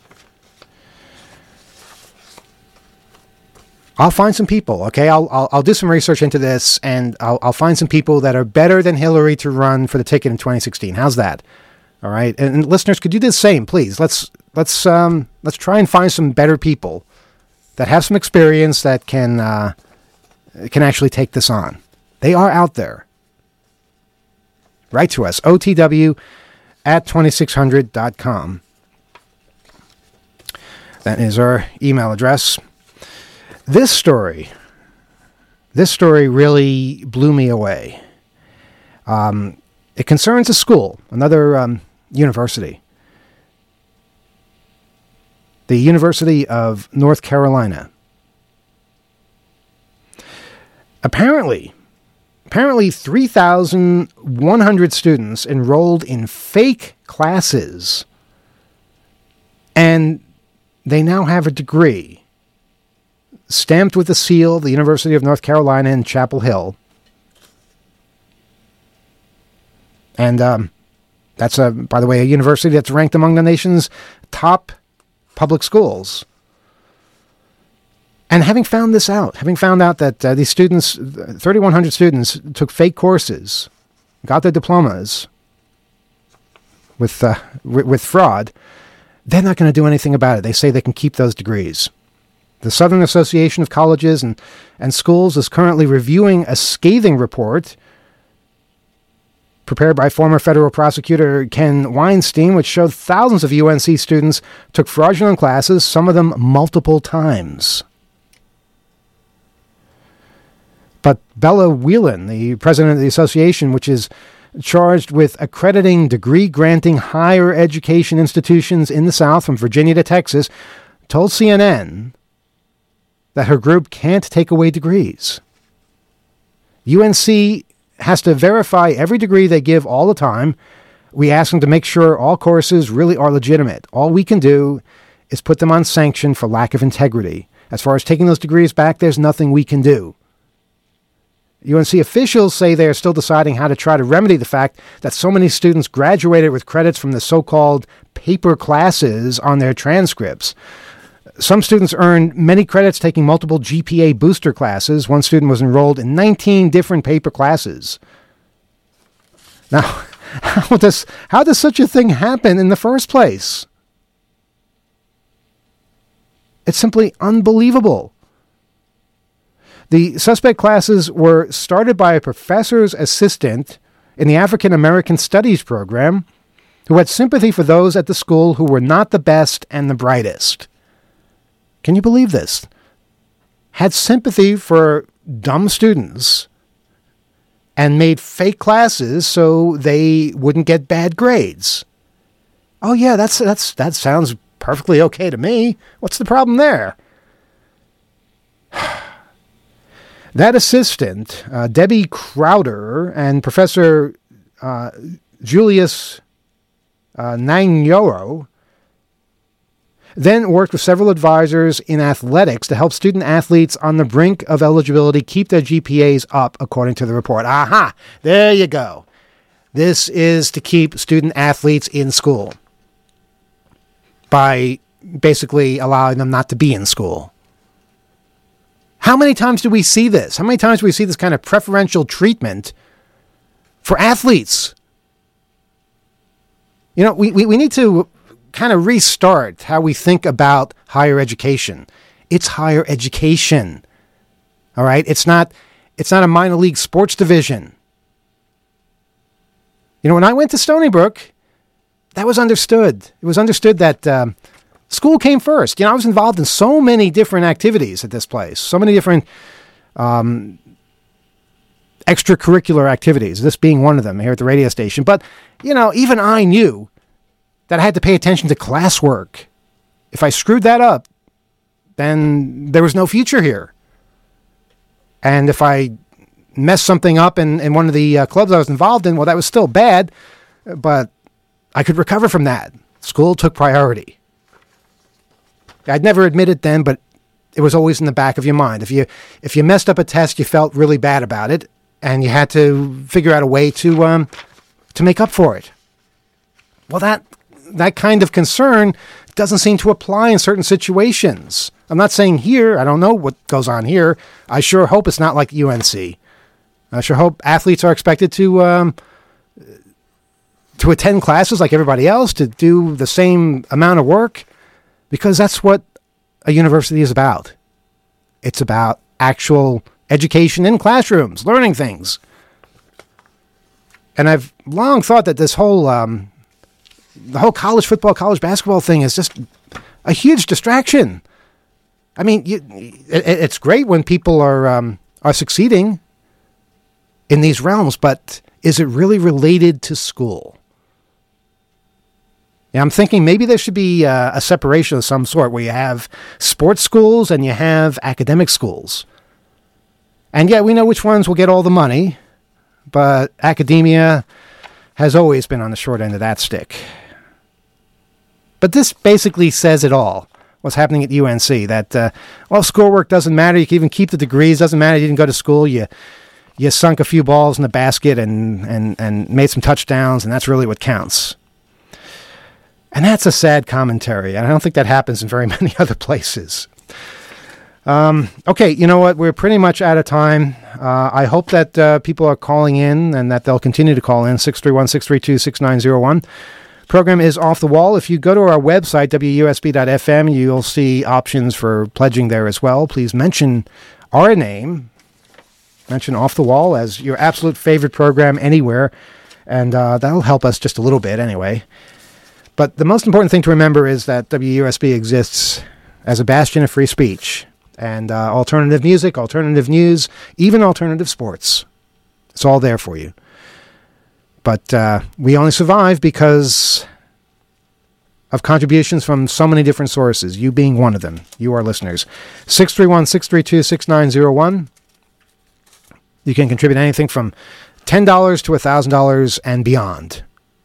I'll find some people, okay? I'll, I'll I'll do some research into this, and I'll I'll find some people that are better than Hillary to run for the ticket in twenty sixteen. How's that? All right, and, and listeners, could you do the same, please? Let's let's um let's try and find some better people that have some experience that can uh, can actually take this on. They are out there. Write to us, O T W at twenty-six hundred dot com. That is our email address. This story, this story really blew me away. Um, it concerns a school, another um, university. The University of North Carolina. Apparently, apparently three thousand one hundred students enrolled in fake classes, and they now have a degree stamped with the seal of the University of North Carolina in Chapel Hill. And um, that's, a, by the way, a university that's ranked among the nation's top public schools. And having found this out, having found out that uh, these students, thirty-one hundred students, took fake courses, got their diplomas with, uh, w- with fraud, they're not going to do anything about it. They say they can keep those degrees. The Southern Association of Colleges and, and Schools is currently reviewing a scathing report prepared by former federal prosecutor Ken Weinstein, which showed thousands of U N C students took fraudulent classes, some of them multiple times. But Bella Whelan, the president of the association, which is charged with accrediting degree-granting higher education institutions in the South from Virginia to Texas, told C N N that her group can't take away degrees. U N C has to verify every degree they give all the time. We ask them to make sure all courses really are legitimate. All we can do is put them on sanction for lack of integrity. As far as taking those degrees back, there's nothing we can do. U N C officials say they are still deciding how to try to remedy the fact that so many students graduated with credits from the so-called paper classes on their transcripts. Some students earned many credits taking multiple G P A booster classes. One student was enrolled in nineteen different paper classes. Now, how does, how does such a thing happen in the first place? It's simply unbelievable. The suspect classes were started by a professor's assistant in the African American Studies program who had sympathy for those at the school who were not the best and the brightest. Can you believe this? Had sympathy for dumb students and made fake classes so they wouldn't get bad grades. Oh yeah, that's that's that sounds perfectly okay to me. What's the problem there? That assistant, uh, Debbie Crowder, and Professor uh, Julius uh, Nanyoro, then worked with several advisors in athletics to help student athletes on the brink of eligibility keep their G P As up, according to the report. Aha! There you go. This is to keep student athletes in school by basically allowing them not to be in school. How many times do we see this? How many times do we see this kind of preferential treatment for athletes? You know, we, we, we need to kind of restart how we think about higher education. It's higher education. All right? It's not it's not a minor league sports division. You know, when I went to Stony Brook, that was understood. It was understood that um, school came first. You know, I was involved in so many different activities at this place, so many different um, extracurricular activities, this being one of them here at the radio station. But, you know, even I knew that I had to pay attention to classwork. If I screwed that up, then there was no future here. And if I messed something up in, in one of the uh, clubs I was involved in, well, that was still bad, but I could recover from that. School took priority. I'd never admit it then, but it was always in the back of your mind. If you if you messed up a test, you felt really bad about it, and you had to figure out a way to um, to make up for it. Well, that that kind of concern doesn't seem to apply in certain situations. I'm not saying here. I don't know what goes on here. I sure hope it's not like U N C. I sure hope athletes are expected to um, to attend classes like everybody else, to do the same amount of work, because that's what a university is about. It's about actual education in classrooms, learning things. And I've long thought that this whole um, the whole college football, college basketball thing is just a huge distraction. I mean, you, it, it's great when people are um, are succeeding in these realms, but is it really related to school? Yeah, I'm thinking maybe there should be uh, a separation of some sort where you have sports schools and you have academic schools. And yeah, we know which ones will get all the money, but academia has always been on the short end of that stick. But this basically says it all, what's happening at U N C, that, uh, well, schoolwork doesn't matter. You can even keep the degrees. Doesn't matter. You didn't go to school. You you sunk a few balls in the basket and, and, and made some touchdowns, and that's really what counts. And that's a sad commentary. I don't think that happens in very many other places. Um, okay, you know what? We're pretty much out of time. Uh, I hope that uh, people are calling in and that they'll continue to call in, six three one, six three two, six nine zero one. Program is Off the Wall. If you go to our website, W U S B dot F M, you'll see options for pledging there as well. Please mention our name. Mention Off the Wall as your absolute favorite program anywhere, and uh, that'll help us just a little bit anyway. But the most important thing to remember is that W U S B exists as a bastion of free speech and uh, alternative music, alternative news, even alternative sports. It's all there for you. But uh, we only survive because of contributions from so many different sources, you being one of them, you our listeners. six three one, six three two, six nine zero one. You can contribute anything from ten dollars to one thousand dollars and beyond.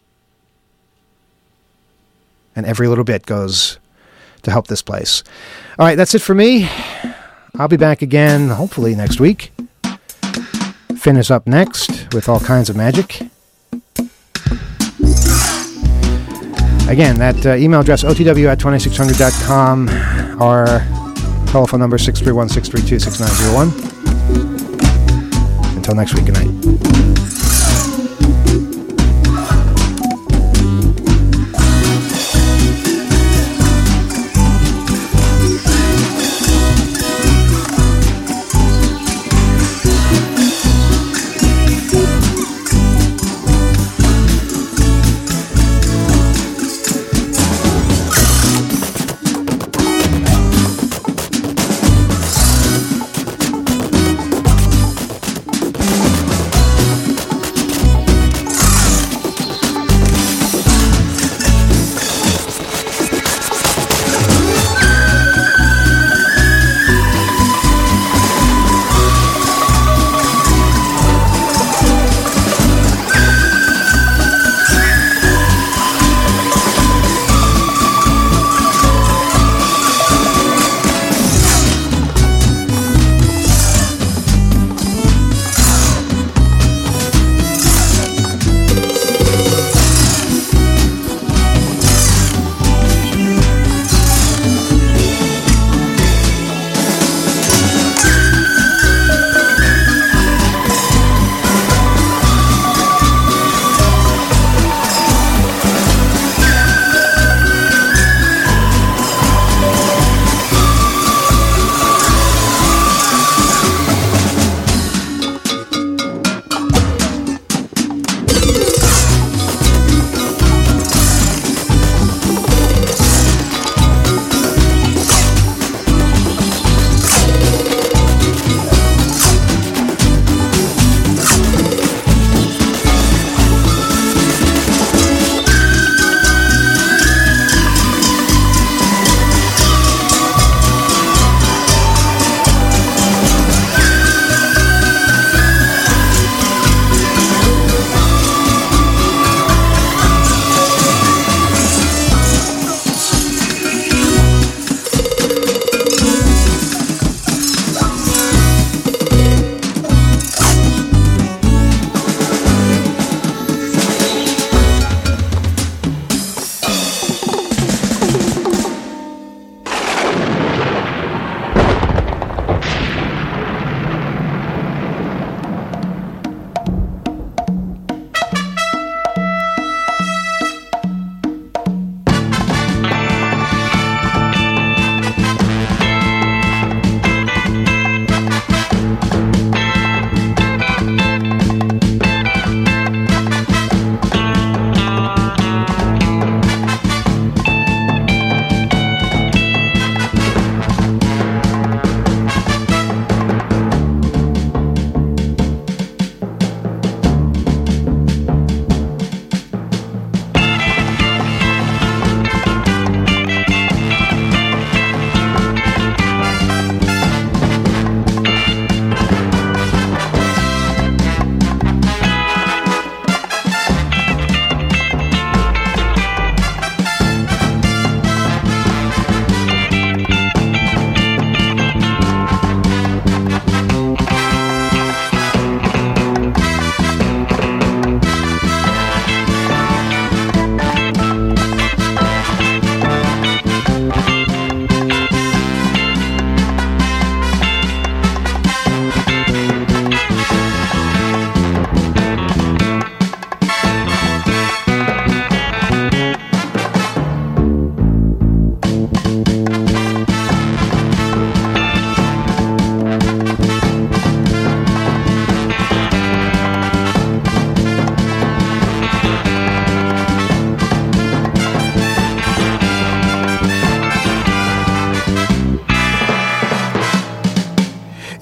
And every little bit goes to help this place. All right, that's it for me. I'll be back again, hopefully, next week. Finn is up next with all kinds of magic. Again, that uh, email address, O T W at twenty-six hundred dot com. Our telephone number, six three one, six three two, six nine zero one. Until next week, good night.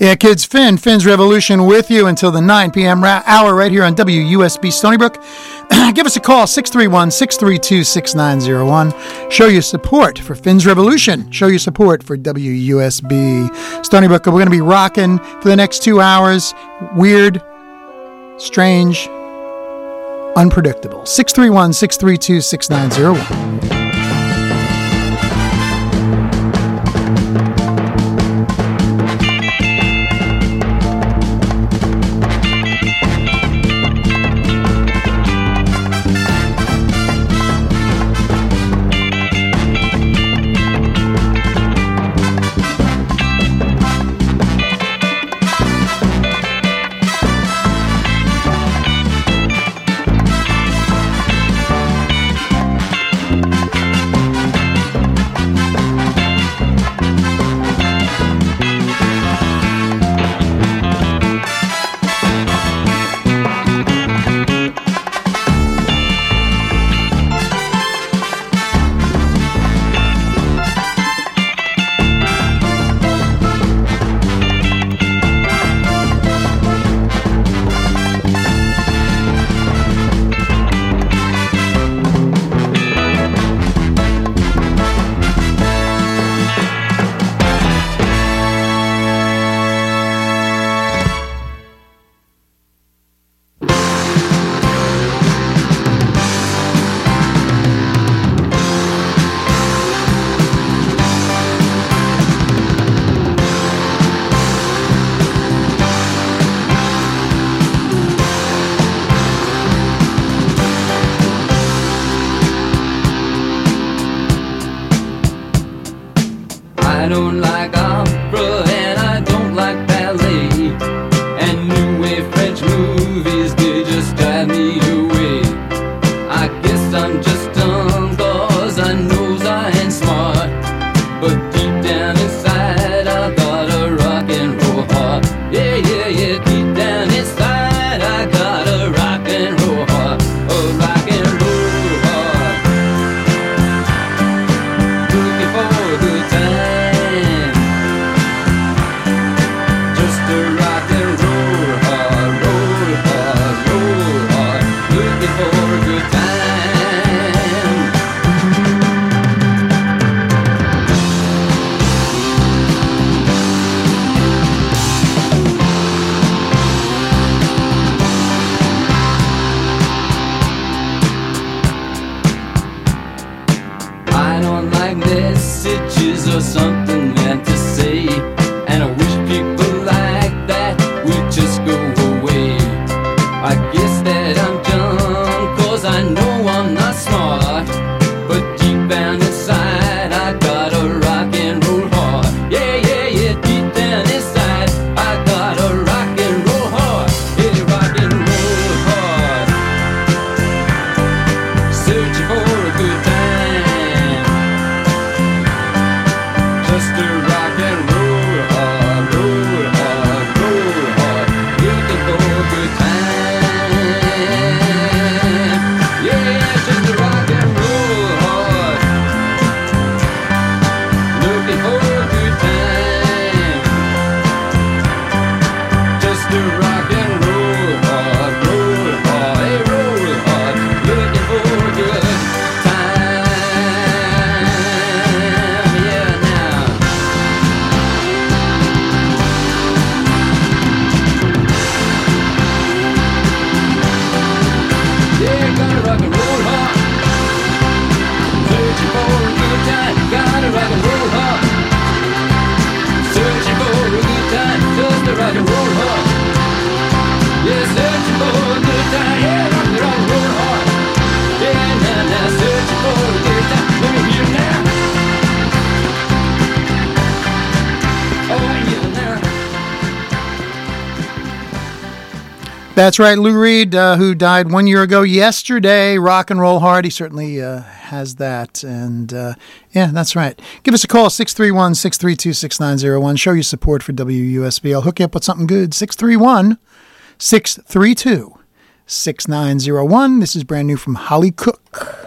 Yeah, kids, Finn, Finn's Revolution with you until the nine p.m. ra- hour right here on W U S B Stony Brook. Give us a call, six three one, six three two, six nine zero one. Show your support for Finn's Revolution. Show your support for W U S B Stony Brook. We're going to be rocking for the next two hours. Weird, strange, unpredictable. six three one, six three two, six nine zero one. That's right, Lou Reed, uh, who died one year ago yesterday. Rock and roll hard. He certainly uh, has that. And uh, yeah, that's right. Give us a call, six three one, six three two, six nine zero one. Show your support for W U S B. I'll hook you up with something good. six three one, six three two, six nine zero one. This is brand new from Holly Cook.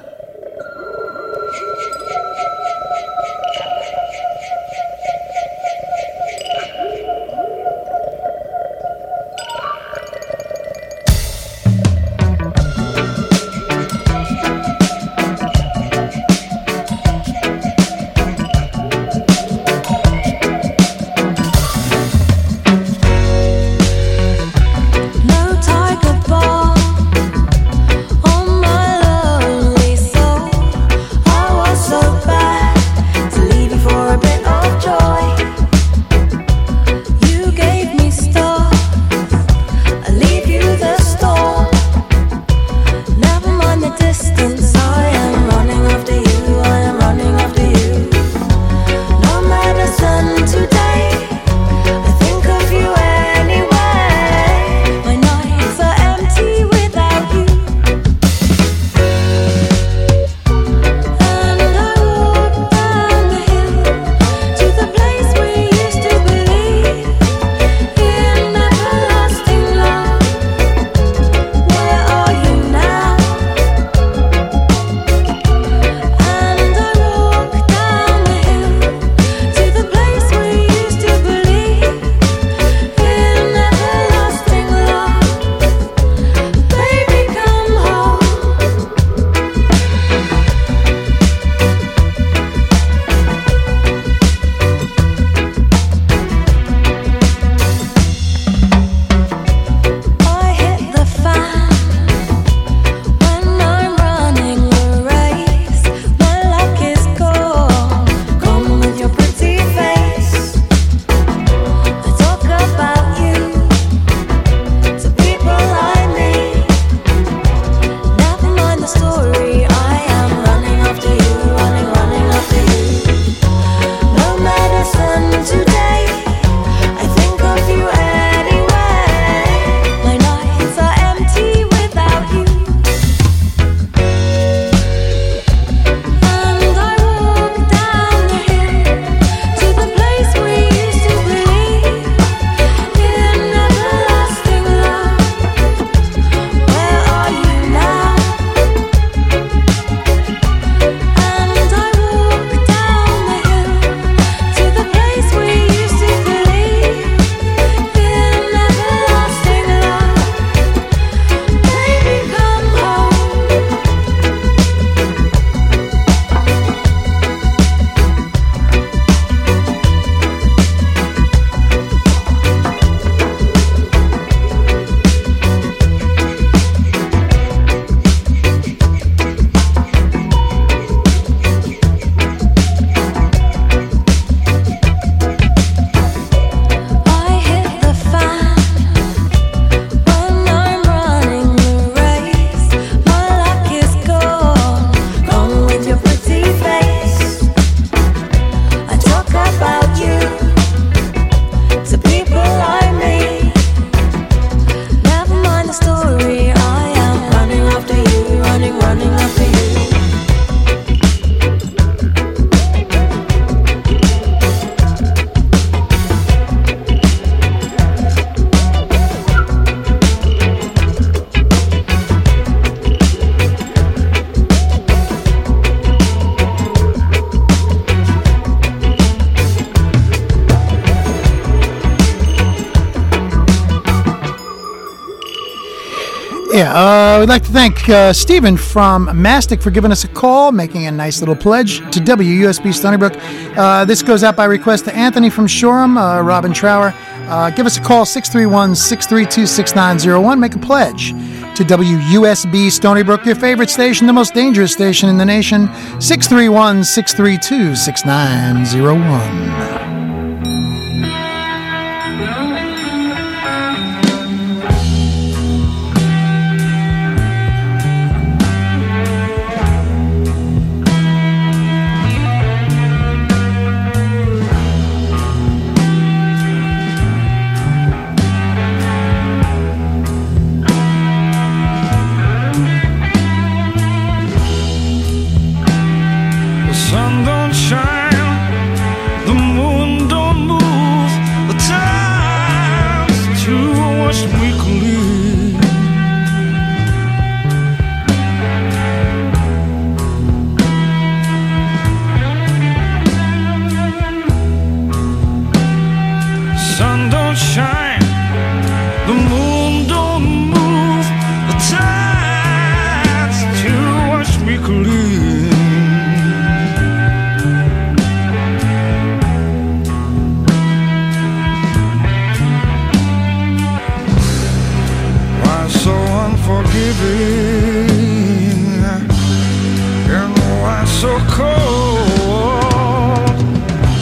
Yeah, uh, we'd like to thank uh, Stephen from Mastic for giving us a call, making a nice little pledge to W U S B Stony Brook. Uh, this goes out by request to Anthony from Shoreham, uh, Robin Trower. Uh, give us a call, six three one, six three two, six nine zero one. Make a pledge to W U S B Stony Brook, your favorite station, the most dangerous station in the nation, six three one, six three two, six nine zero one.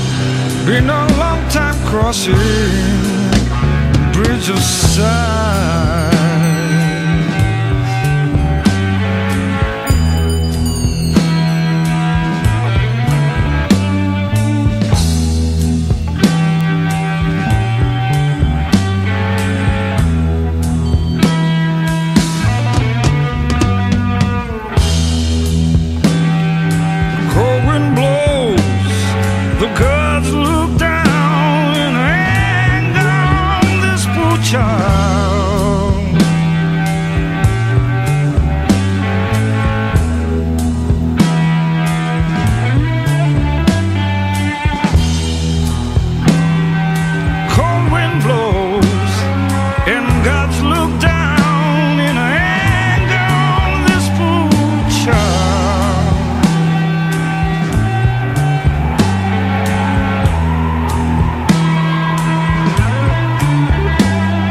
Been a long time crossing bridge of sight.